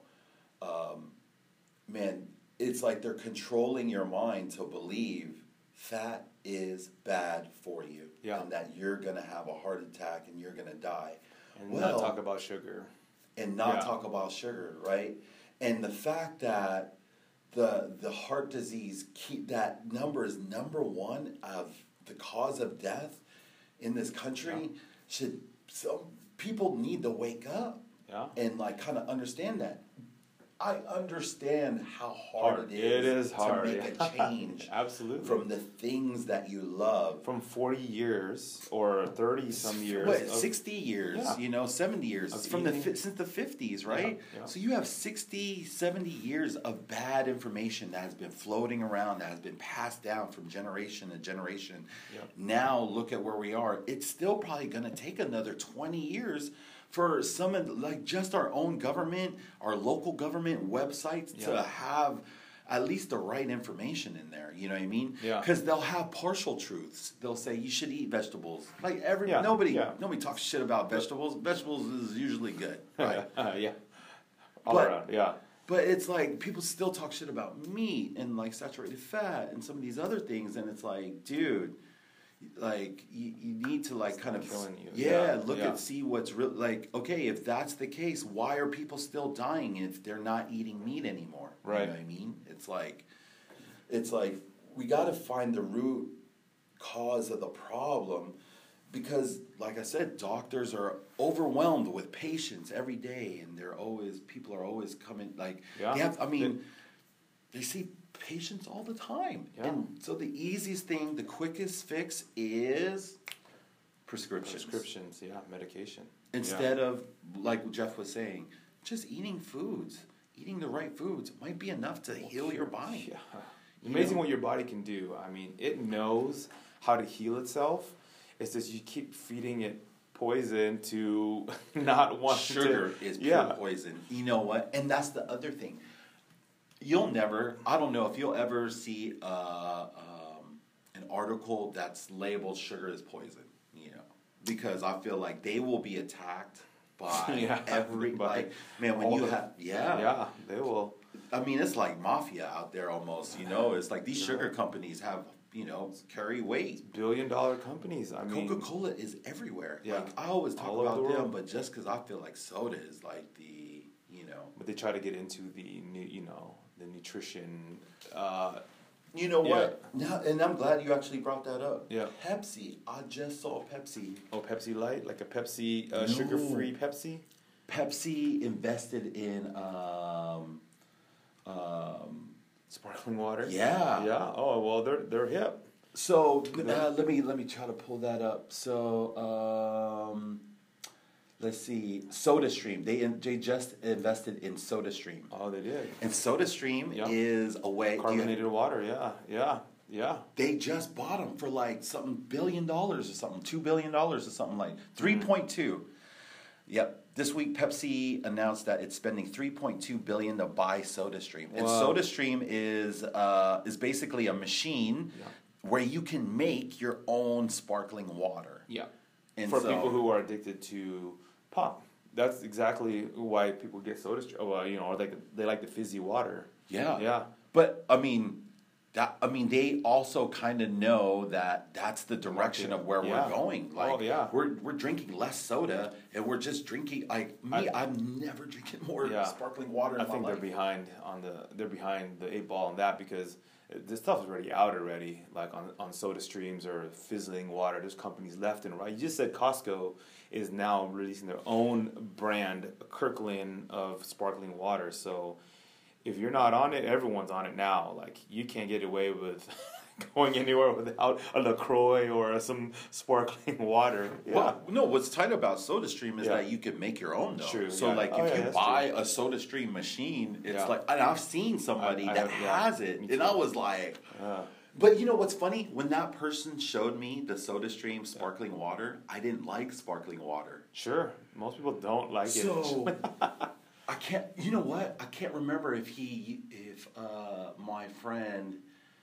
um, man, it's like they're controlling your mind to believe fat is bad for you. Yeah. And that you're going to have a heart attack and you're going to die. And well, not talk about sugar. And not yeah. talk about sugar, right? And the fact that the the heart disease, keep, that number is number one of the cause of death in this country, yeah. should some people need to wake up yeah. and like kind of understand that. I understand how hard, hard. it is, it is hard. to make a change Absolutely. from the things that you love. From forty years or thirty some years. What, of, sixty years, yeah. you know, seventy years. It's from eating. the since the fifties, right? Yeah, yeah. So you have sixty, seventy years of bad information that has been floating around, that has been passed down from generation to generation. Yeah. Now look at where we are. It's still probably going to take another twenty years for some of, like, just our own government, our local government websites yeah. to have at least the right information in there. You know what I mean? Yeah. Because they'll have partial truths. They'll say you should eat vegetables. Like every yeah. nobody yeah. nobody talks shit about vegetables. Vegetables is usually good, right? uh, yeah. All but, around, yeah. But it's like people still talk shit about meat and like saturated fat and some of these other things, and it's like, dude. Like you, you need to like it's kind of killing you. yeah, yeah look yeah. and see what's real. Like, okay, if that's the case, why are people still dying if they're not eating meat anymore? Right. You know what I mean? It's like, it's like we got to find the root cause of the problem, because, like I said, doctors are overwhelmed with patients every day, and they're always people are always coming. Like, yeah. they have. I mean, they, they see patients all the time. Yeah. And so the easiest thing, the quickest fix is prescriptions. Prescriptions, yeah, medication. Instead yeah. of, like Jeff was saying, just eating foods. eating the right foods might be enough to heal your body. Yeah. You Amazing know? what your body can do. I mean, it knows how to heal itself. It's just you keep feeding it poison to not want Sugar to, is pure yeah. poison. You know what? And that's the other thing. You'll never, I don't know if you'll ever see uh, um, an article that's labeled sugar is poison, you know, because I feel like they will be attacked by Yeah. every, By like, man, when all you the- have, yeah. Yeah, they will. I mean, it's like mafia out there almost, you know, it's like these sugar companies have, you know, carry weight. Billion dollar companies. I mean, Coca-Cola is everywhere. Yeah. Like, I always talk All over about the them, world. but just because I feel like soda is like the, you know. but they try to get into the, nu- you know, the nutrition. Uh, You know Yeah. what? Now, and I'm glad you actually brought that up. Yeah. Pepsi. I just saw Pepsi. oh, Pepsi Light, like a Pepsi, uh, No. sugar-free Pepsi. Pepsi invested in, um, um, Sparkling water. Yeah. Yeah. Oh well, they're they're hip. so uh, let me let me try to pull that up. So um, let's see, SodaStream. They in, they just invested in SodaStream, Oh, they did. and SodaStream Yeah. is a way. do you- Carbonated water. Yeah. Yeah. Yeah. They just bought them for like something billion dollars or something, two billion dollars or something like three point two. Yep. This week, Pepsi announced that it's spending three point two billion to buy SodaStream, and Wow. SodaStream is uh, is basically a machine Yeah. where you can make your own sparkling water. Yeah. And For so- people who are addicted to pop, that's exactly why people get soda. Str- well, you know, or like they like the fizzy water. Yeah. Yeah. But I mean, that I mean, they also kind of know that that's the direction of where Yeah. we're going. Like, Oh, yeah. we're we're drinking less soda, and we're just drinking. Like me, I- I'm never drinking more Yeah. sparkling water. In I think my they're life. behind on the they're behind the eight ball on that because this stuff is already out already, like on on Soda Streams or fizzling water. There's companies left and right. You just said Costco is now releasing their own brand, Kirkland, of sparkling water. So if you're not on it, everyone's on it now. Like you can't get away with going anywhere without a LaCroix or some sparkling water. Yeah. Well, no, what's tight about SodaStream is Yeah. that you can make your own though. True, So yeah. like Oh, if yeah, you that's buy true. a SodaStream machine, it's Yeah. like, and I've seen somebody I- I that have- yeah. has it, Me and too. I was like, Uh, but you know what's funny? When that person showed me the SodaStream sparkling water, I didn't like sparkling water. sure. Most people don't like it. So I can't. You know what? I can't remember if he, if uh, my friend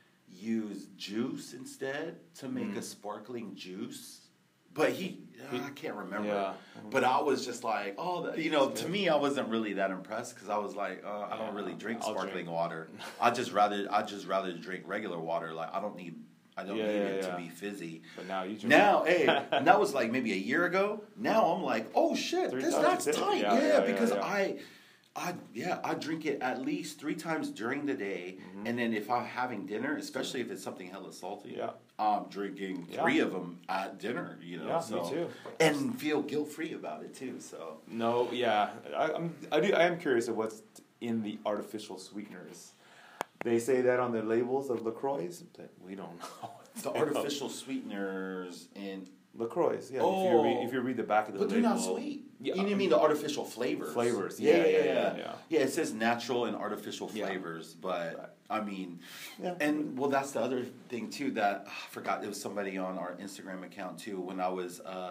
used juice instead to make a sparkling juice. But he, uh, I can't remember. Yeah. But I was just like, oh, the, you know, to me, I wasn't really that impressed because I was like, uh, I don't Yeah, really drink I'll sparkling drink. water. I just rather, I just rather drink regular water. Like I don't need, I don't Yeah, need yeah, it yeah. to be fizzy. But now you drink Now, hey, and that was like maybe a year ago. Now I'm like, oh shit, Three this times that's a day. tight. Yeah, Yeah, yeah, yeah, because yeah. I, I yeah, I drink it at least three times during the day, Mm-hmm. and then if I'm having dinner, especially if it's something hella salty, Yeah. I'm drinking Yeah. three of them at dinner. You know, Yeah, so, me too. and feel guilt free about it too. So No, yeah, I, I'm. I do. I am curious of what's in the artificial sweeteners. They say that on the labels of LaCroix, but we don't know. the artificial sweeteners and LaCroix, yeah. If you Oh. read, if you read the back of the but they're label, not sweet. Yeah, you mean the artificial flavors? Flavors, Yeah, yeah, yeah, yeah, yeah. yeah, Yeah, yeah. it says natural and artificial Yeah. flavors, but I mean, Yeah. and well, that's the other thing too that ah, I forgot. There was somebody on our Instagram account too when I was, uh,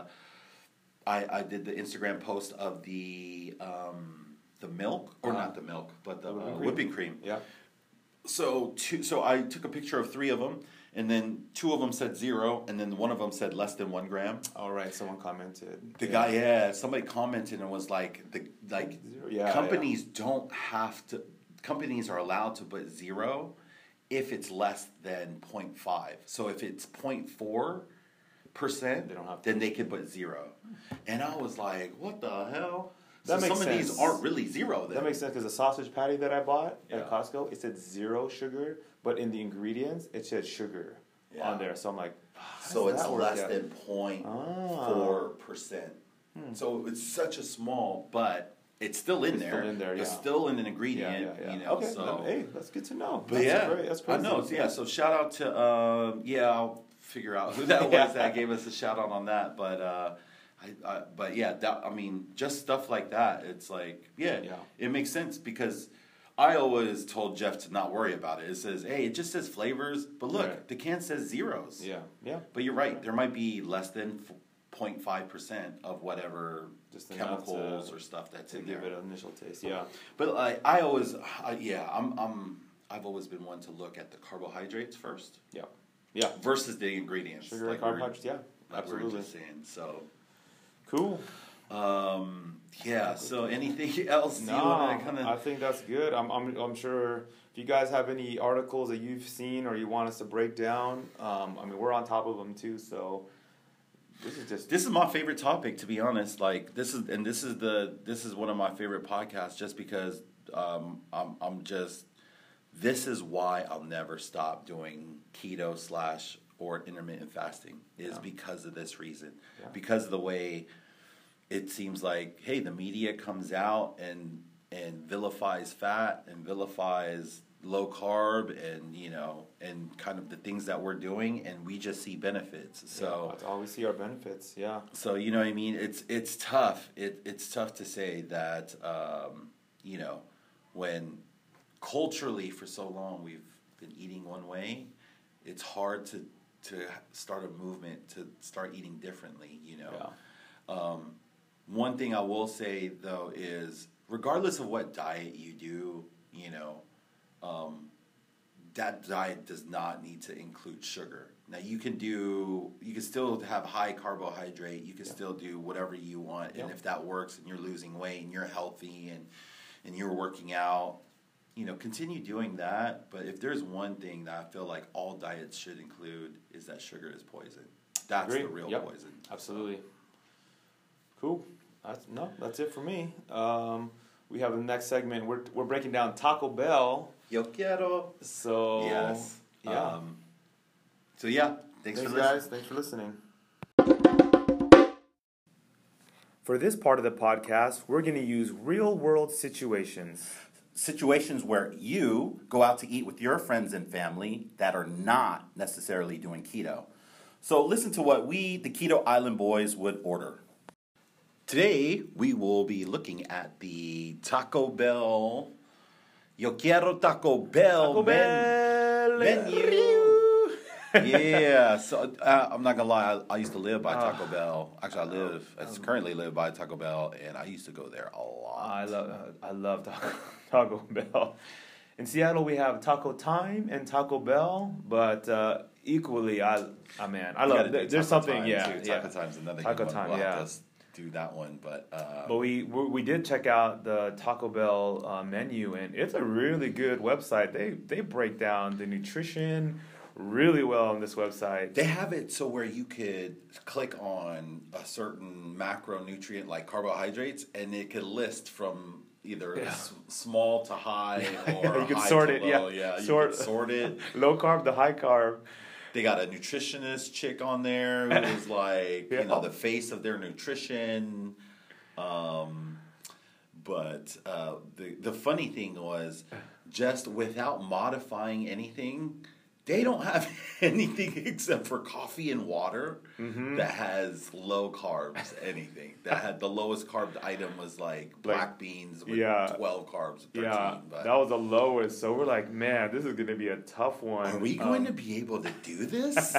I I did the Instagram post of the um, the milk or Uh-huh. not the milk, but the Whipping uh, cream. whipping cream. Yeah. So two, so I took a picture of three of them, and then two of them said zero, and then one of them said less than one gram. All right. Someone commented. The yeah. guy, yeah, somebody commented and was like, the like Zero? Yeah, companies don't have to. Companies are allowed to put zero if it's less than zero point five. So if it's zero point four percent, They don't have to. then they can put zero. And I was like, what the hell? That so makes some of sense. these aren't really zero. Then That makes sense because the sausage patty that I bought Yeah. at Costco, it said zero sugar, but in the ingredients it said sugar Yeah. on there. So I'm like, how So does it's that work less out? than zero point Ah. four percent. So it's such a small, but it's still in It's there. still in there, It's yeah. still in an Yeah, ingredient. yeah, yeah. You know, okay, so. no, hey, that's good to know. But that's yeah, great. That's I crazy. know. So yeah, so shout out to um, yeah, I'll figure out who that was Yeah. that gave us a shout out on that. But uh, I, I, but yeah, that I mean, just stuff like that. It's like yeah, Yeah. it makes sense because I always told Jeff to not worry about it. It says, hey, it just says flavors, but look, Right. the can says zeros. Yeah, yeah. But you're right. There might be less than zero point five percent of whatever Just enough chemicals to- or stuff that's To in give there. it an initial taste, yeah. But like, I always, I, yeah, I'm, I'm, I've always been one to look at the carbohydrates first Yeah. Yeah. versus the ingredients. Sugar and like we were- carbohydrates, yeah. like we were Absolutely. just saying. So, Cool. um, yeah. So, anything else you No, want to kind I of? think that's good. I'm, I'm, I'm sure if you guys have any articles that you've seen or you want us to break down, um, I mean, we're on top of them too. So this is just This is my favorite topic, to be honest. Like this is, and this is the, this is one of my favorite podcasts, just because um, I'm, I'm just. This is why I'll never stop doing keto slash or intermittent fasting is Yeah. because of this reason. Yeah. Because of the way it seems like, hey, the media comes out and and vilifies fat and vilifies low carb and you know and kind of the things that we're doing, and we just see benefits. So yeah, that's all we see are benefits. Yeah. so you know what I mean. It's it's tough. It it's tough to say that um, you know when culturally for so long we've been eating one way. It's hard to to start a movement to start eating differently. You know. Yeah. Um, one thing I will say though is, regardless of what diet you do, you know, um, that diet does not need to include sugar. Now you can do, you can still have high carbohydrate. You can Yeah. still do whatever you want, and Yeah. if that works, and you're losing weight, and you're healthy, and and you're working out, you know, continue doing that. But if there's one thing that I feel like all diets should include is that sugar is poison. That's Agree. the real Yep. poison. Absolutely. Cool. That's no, that's it for me. Um, we have the next segment. We're we're breaking down Taco Bell. Yo quiero. So Yes. yeah. Um, so yeah, thanks, Thanks, for guys. listening. Thanks for listening. For this part of the podcast, we're going to use real world situations. Situations where you go out to eat with your friends and family that are not necessarily doing keto. So listen to what we, the Keto Island Boys, would order. Today we will be looking at the Taco Bell. Yo quiero Taco Bell. Taco men- Bell. menu. Yeah, so uh, I'm not gonna lie. I, I used to live by Ah. Taco Bell. Actually, I live. I currently live by Taco Bell, and I used to go there a lot. I love I love Taco, Taco Bell. In Seattle, we have Taco Time and Taco Bell, but uh, equally, I I man, I We love. gotta do there- There's Taco something, Time, yeah, too. yeah. Taco Time's another Taco good one. Time, We'll have yeah. to do that one, but. Uh, But we we we did check out the Taco Bell uh, menu, and it's a really good website. They they break down the nutrition really well on this website. They have it so where you could click on a certain macronutrient like carbohydrates, and it could list from either Yeah. s- small to high or You could high sort to it, low. yeah. Yeah, you Sort- could sort it. Low carb to high carb. They got a nutritionist chick on there who's like, Yeah. you know, the face of their nutrition. Um, but uh, the the funny thing was, just without modifying anything, they don't have anything except for coffee and water Mm-hmm. that has low carbs. Anything that had the lowest carb item was like black beans with yeah. twelve carbs, thirteen. Yeah, but that was the lowest. So we're like, man, this is going to be a tough one. are we going Um, to be able to do this?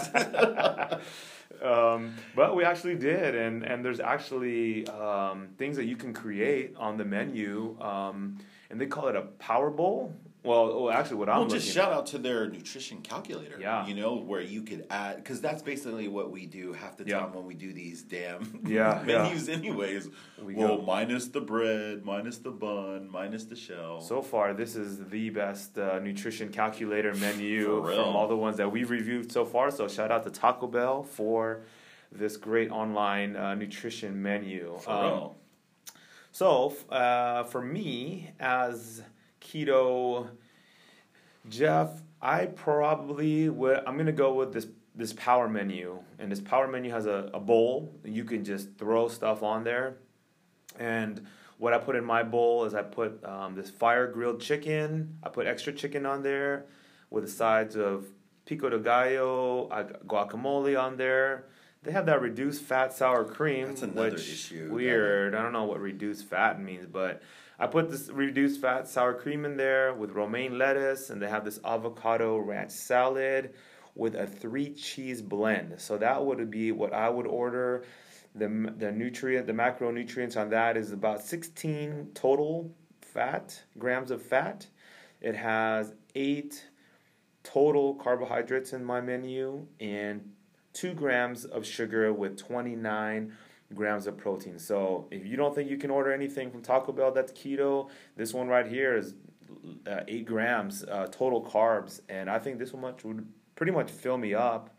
um, but we actually did, and and there's actually um, things that you can create on the menu, um, and they call it a power bowl. Well, well actually, what I'm Well, looking just shout out to their nutrition calculator. Yeah. You know, where you could add, because that's basically what we do half the Yeah. time when we do these damn Yeah, yeah. menus, anyways. We well, go- minus the bread, minus the bun, minus the shell. So far, this is the best uh, nutrition calculator menu For real. from all the ones that we've reviewed so far. So shout out to Taco Bell for this great online uh, nutrition menu. For Um, real. So f- uh, for me as keto Jeff, I probably would. I'm gonna go with this this power menu, and this power menu has a, a bowl. You can just throw stuff on there, and what I put in my bowl is I put um, this fire grilled chicken. I put extra chicken on there with the sides of pico de gallo. I got guacamole on there, they have that reduced fat sour cream. That's another which issue. Weird. I don't know what reduced fat means, but I put this reduced fat sour cream in there with romaine lettuce, and they have this avocado ranch salad with a three cheese blend. So that would be what I would order. The the nutrient, the macronutrients on that is about sixteen total fat grams of fat. It has eight total carbohydrates in my menu and two grams of sugar with twenty-nine grams of protein. So if you don't think you can order anything from Taco Bell that's keto, this one right here is uh, eight grams uh, total carbs, and I think this one much would pretty much fill me up.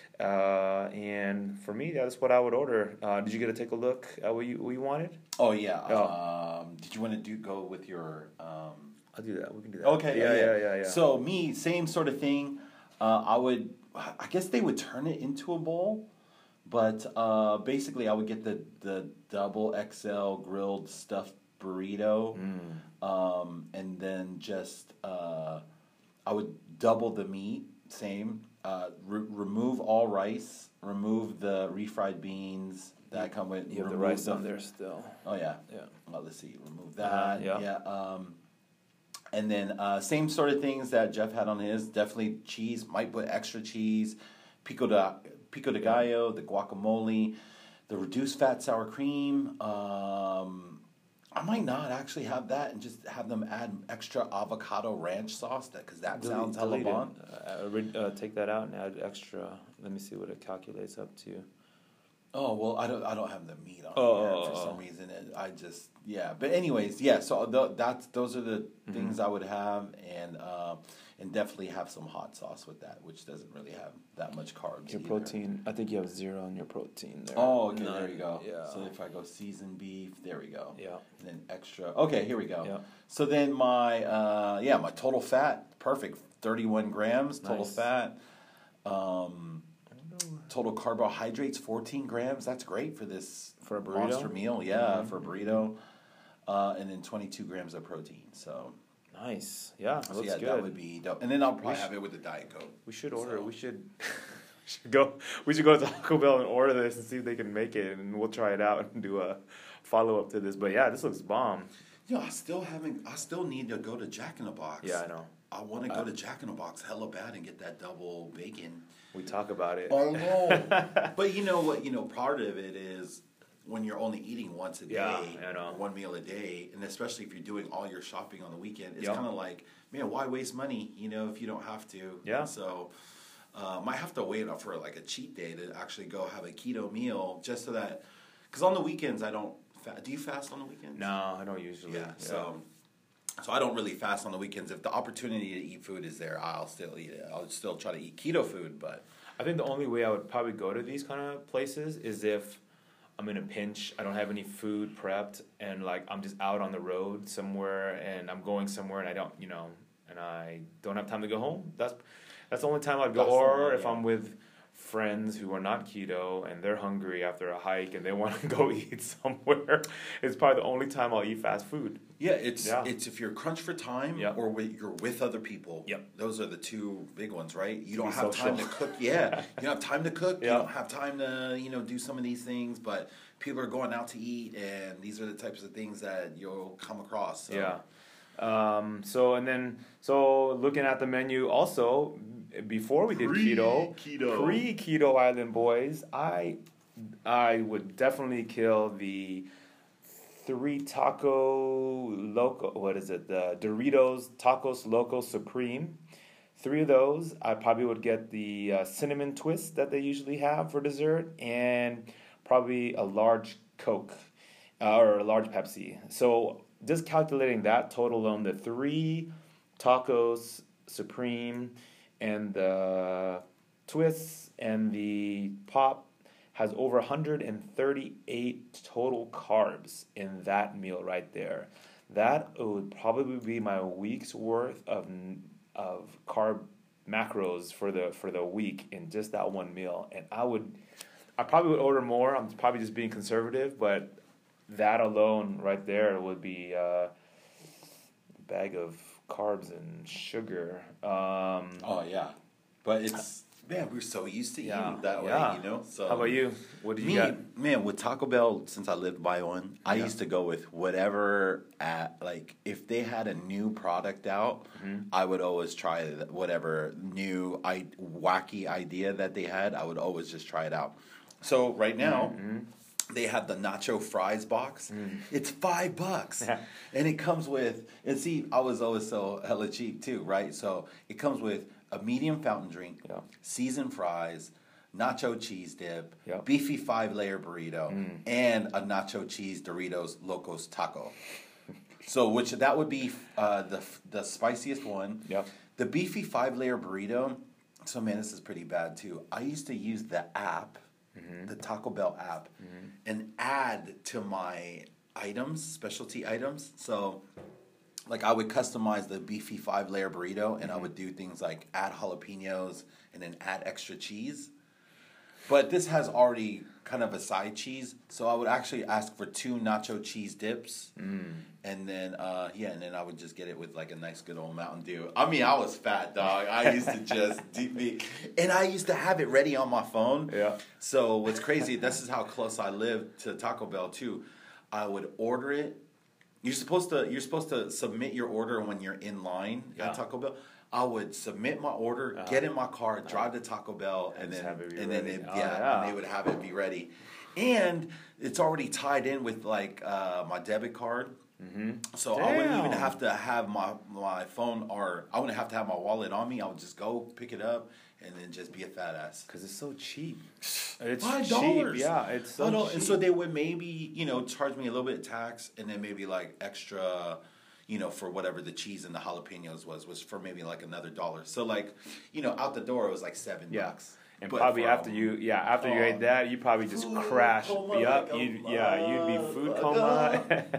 Uh, and for me, that's what I would order. Uh, did you get to take a look at what you what you wanted? Oh yeah. Oh. Um, did you want to do go with your? Um, I'll do that. We can do that. okay. Yeah, yeah, yeah, yeah. So me, same sort of thing. Uh, I would. I guess they would turn it into a bowl, but uh, basically I would get the the double X L grilled stuffed burrito, Mm. um, and then just uh, I would double the meat. Same. Uh, re- remove all rice. Remove the refried beans that come with. You have the remove rice on there still. Oh yeah. Yeah. Well, let's see. Remove that. Uh-huh, yeah. Yeah. Um, and then uh, same sort of things that Jeff had on his. Definitely cheese. Might put extra cheese. Pico de pico de gallo. The guacamole. The reduced fat sour cream. Um, I might not actually have that and just have them add extra avocado ranch sauce that because that Delete- sounds hella delete it. bomb. Uh, re- uh, take that out and add extra. Let me see what it calculates up to. Oh well, I don't. I don't have the meat on Oh, there oh, for oh. some reason. And I just yeah. But anyways, yeah. So th- that's those are the Mm-hmm. things I would have, and uh, and definitely have some hot sauce with that, which doesn't really have that much carbs. Your either. protein, I think you have zero on your protein there. Oh, okay. None. There you go. Yeah. So if I go seasoned beef, there we go. Yeah. And then extra. Okay, here we go. Yeah. So then my uh, yeah my total fat perfect thirty-one grams total Nice. fat. Um, total carbohydrates fourteen grams. That's great for this For a burrito? monster meal. Yeah, for a burrito. Uh, and then twenty-two grams of protein. So, Nice. Yeah, so looks yeah, good. that would be dope. And then I'll probably sh- have it with the Diet Coke. We should order. So- We should. we should go. We should go to Taco Bell and order this and see if they can make it, and we'll try it out and do a follow up to this. But yeah, this looks bomb. You know, I still haven't. I still need to go to Jack in the Box. Yeah, I know. I want to go Uh, to Jack in the Box hella bad and get that double bacon. We talk about it. I know. But you know what? You know, part of it is when you're only eating once a day, Yeah, I know. or one meal a day, and especially if you're doing all your shopping on the weekend, it's Yeah. kind of like, man, why waste money? You know, if you don't have to. Yeah. And so, uh, might have to wait for like a cheat day to actually go have a keto meal, just so that, because on the weekends I don't. Fa- do you fast on the weekends? No, I don't usually. Yeah. So. So I don't really fast on the weekends. If the opportunity to eat food is there, I'll still eat it. I'll still try to eat keto food, but I think the only way I would probably go to these kind of places is if I'm in a pinch, I don't have any food prepped, and like I'm just out on the road somewhere, and I'm going somewhere, and I don't, you know, and I don't have time to go home. That's that's the only time I'd go. That's the Or one, if yeah. I'm with friends who are not keto and they're hungry after a hike and they want to go eat somewhere, it's probably the only time I'll eat fast food. yeah, it's Yeah. it's if you're crunched for time Yep. or with, you're with other people. Yep. Those are the two big ones, right? You don't Be have time to social. cook. Yeah, you don't have time to cook. You Yeah. don't have time to you know do some of these things, but people are going out to eat, and these are the types of things that you'll come across. So. Yeah. Um, so and then so looking at the menu also before we did keto, Pre-keto. pre keto Island Boys, I I would definitely kill the three taco loco. What is it? The Doritos Tacos Loco Supreme. Three of those. I probably would get the uh, cinnamon twist that they usually have for dessert, and probably a large Coke uh, or a large Pepsi. So just calculating that total on the three tacos supreme and the twists and the pop has over one hundred thirty-eight total carbs in that meal right there. That would probably be my week's worth of of carb macros for the for the week in just that one meal. And I would I probably would order more. I'm probably just being conservative, but that alone right there would be uh, a bag of carbs and sugar. Um, Oh yeah, but it's Man, we're so used to Yeah, eating that yeah. way, you know. So How about you? What did you me, got? man, with Taco Bell, since I lived by one, I Yeah. used to go with whatever. At like, if they had a new product out, Mm-hmm. I would always try th- whatever new I, wacky idea that they had. I would always just try it out. So right now. Mm-hmm. They have the nacho fries box. Mm. It's five bucks, Yeah. and it comes with. And see, I was always so hella cheap too, right? So it comes with a medium fountain drink, Yeah. seasoned fries, nacho cheese dip, Yeah. beefy five layer burrito, Mm. and a nacho cheese Doritos Locos Taco. So which that would be uh, the the spiciest one. Yep. The beefy five layer burrito. So man, this is pretty bad too. I used to use the app. Mm-hmm. The Taco Bell app, and add to my items, specialty items. So, like I would customize the beefy five layer burrito, and I would do things like add jalapenos and then add extra cheese. But this has already kind of a side cheese, so I would actually ask for two nacho cheese dips, Mm. and then uh, yeah, and then I would just get it with like a nice good old Mountain Dew. I mean, I was fat, dog. I used to just deep me, and I used to have it ready on my phone. Yeah. So what's crazy? This is how close I lived to Taco Bell too. I would order it. You're supposed to you're supposed to submit your order when you're in line Yeah. at Taco Bell. I would submit my order, Uh-huh. get in my car, drive to Taco Bell, and, And then just have it be and then ready. it, Oh, yeah, yeah. and they would have it be ready. And it's already tied in with like uh, my debit card. Mm-hmm. So I wouldn't even Damn. have to have my my phone, or I wouldn't have to have my wallet on me. I would just go pick it up and then just be a fat ass. Because it's so cheap. It's Five cheap. dollars. Yeah, it's so I know, cheap. and so they would maybe you know charge me a little bit of tax, and then maybe like extra, you know, for whatever the cheese and the jalapenos was was for maybe like another dollar. So like, you know, out the door it was like seven Yeah. bucks. And But probably for, after um, you, yeah, after you oh, ate that, you probably just food crash. coma, Yup, like a you'd, yeah, you'd be food motherfucker. coma.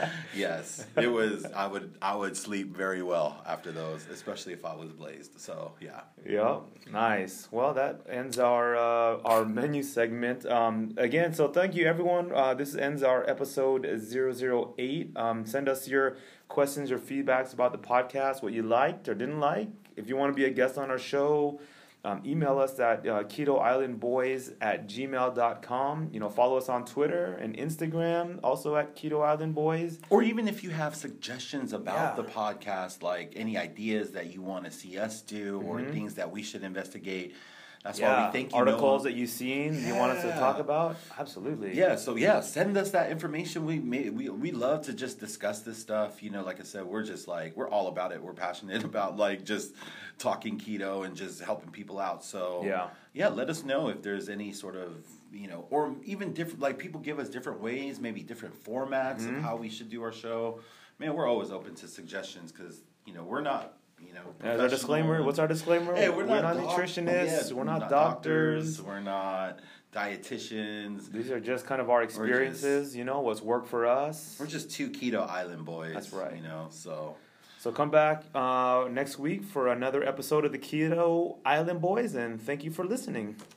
Yes, it was. I would I would sleep very well after those, especially if I was blazed. So yeah. Yep, nice. Well, that ends our uh, our menu segment. Um, again, so thank you everyone. Uh, this ends our episode zero zero eight. Um, send us your questions, your feedbacks about the podcast, what you liked or didn't like. If you want to be a guest on our show, um, email us at uh, keto island boys at gmail dot com. You know, follow us on Twitter and Instagram, also at Keto Island Boys. Or even if you have suggestions about Yeah. the podcast, like any ideas that you want to see us do, or Mhm. things that we should investigate. That's Yeah, why we thank you. articles Noah. that you've seen, you want us to Yeah. talk about? Absolutely. Yeah, so yeah, send us that information. We may, we we love to just discuss this stuff. You know, like I said, we're just like we're all about it. We're passionate about like just talking keto and just helping people out. So Yeah. yeah, let us know if there's any sort of you know, or even different. Like people give us different ways, maybe different formats Mhm. of how we should do our show. Man, we're always open to suggestions because you know we're not. You know, As our disclaimer, professional. what's our disclaimer? Hey, we're, not, doc- nutritionists. yeah, we're not, doctors. We're not dietitians. These are just kind of our experiences. You know, what's worked for us. We're just two keto island boys. That's right. You know, so So come back uh, next week for another episode of the Keto Island Boys, and thank you for listening.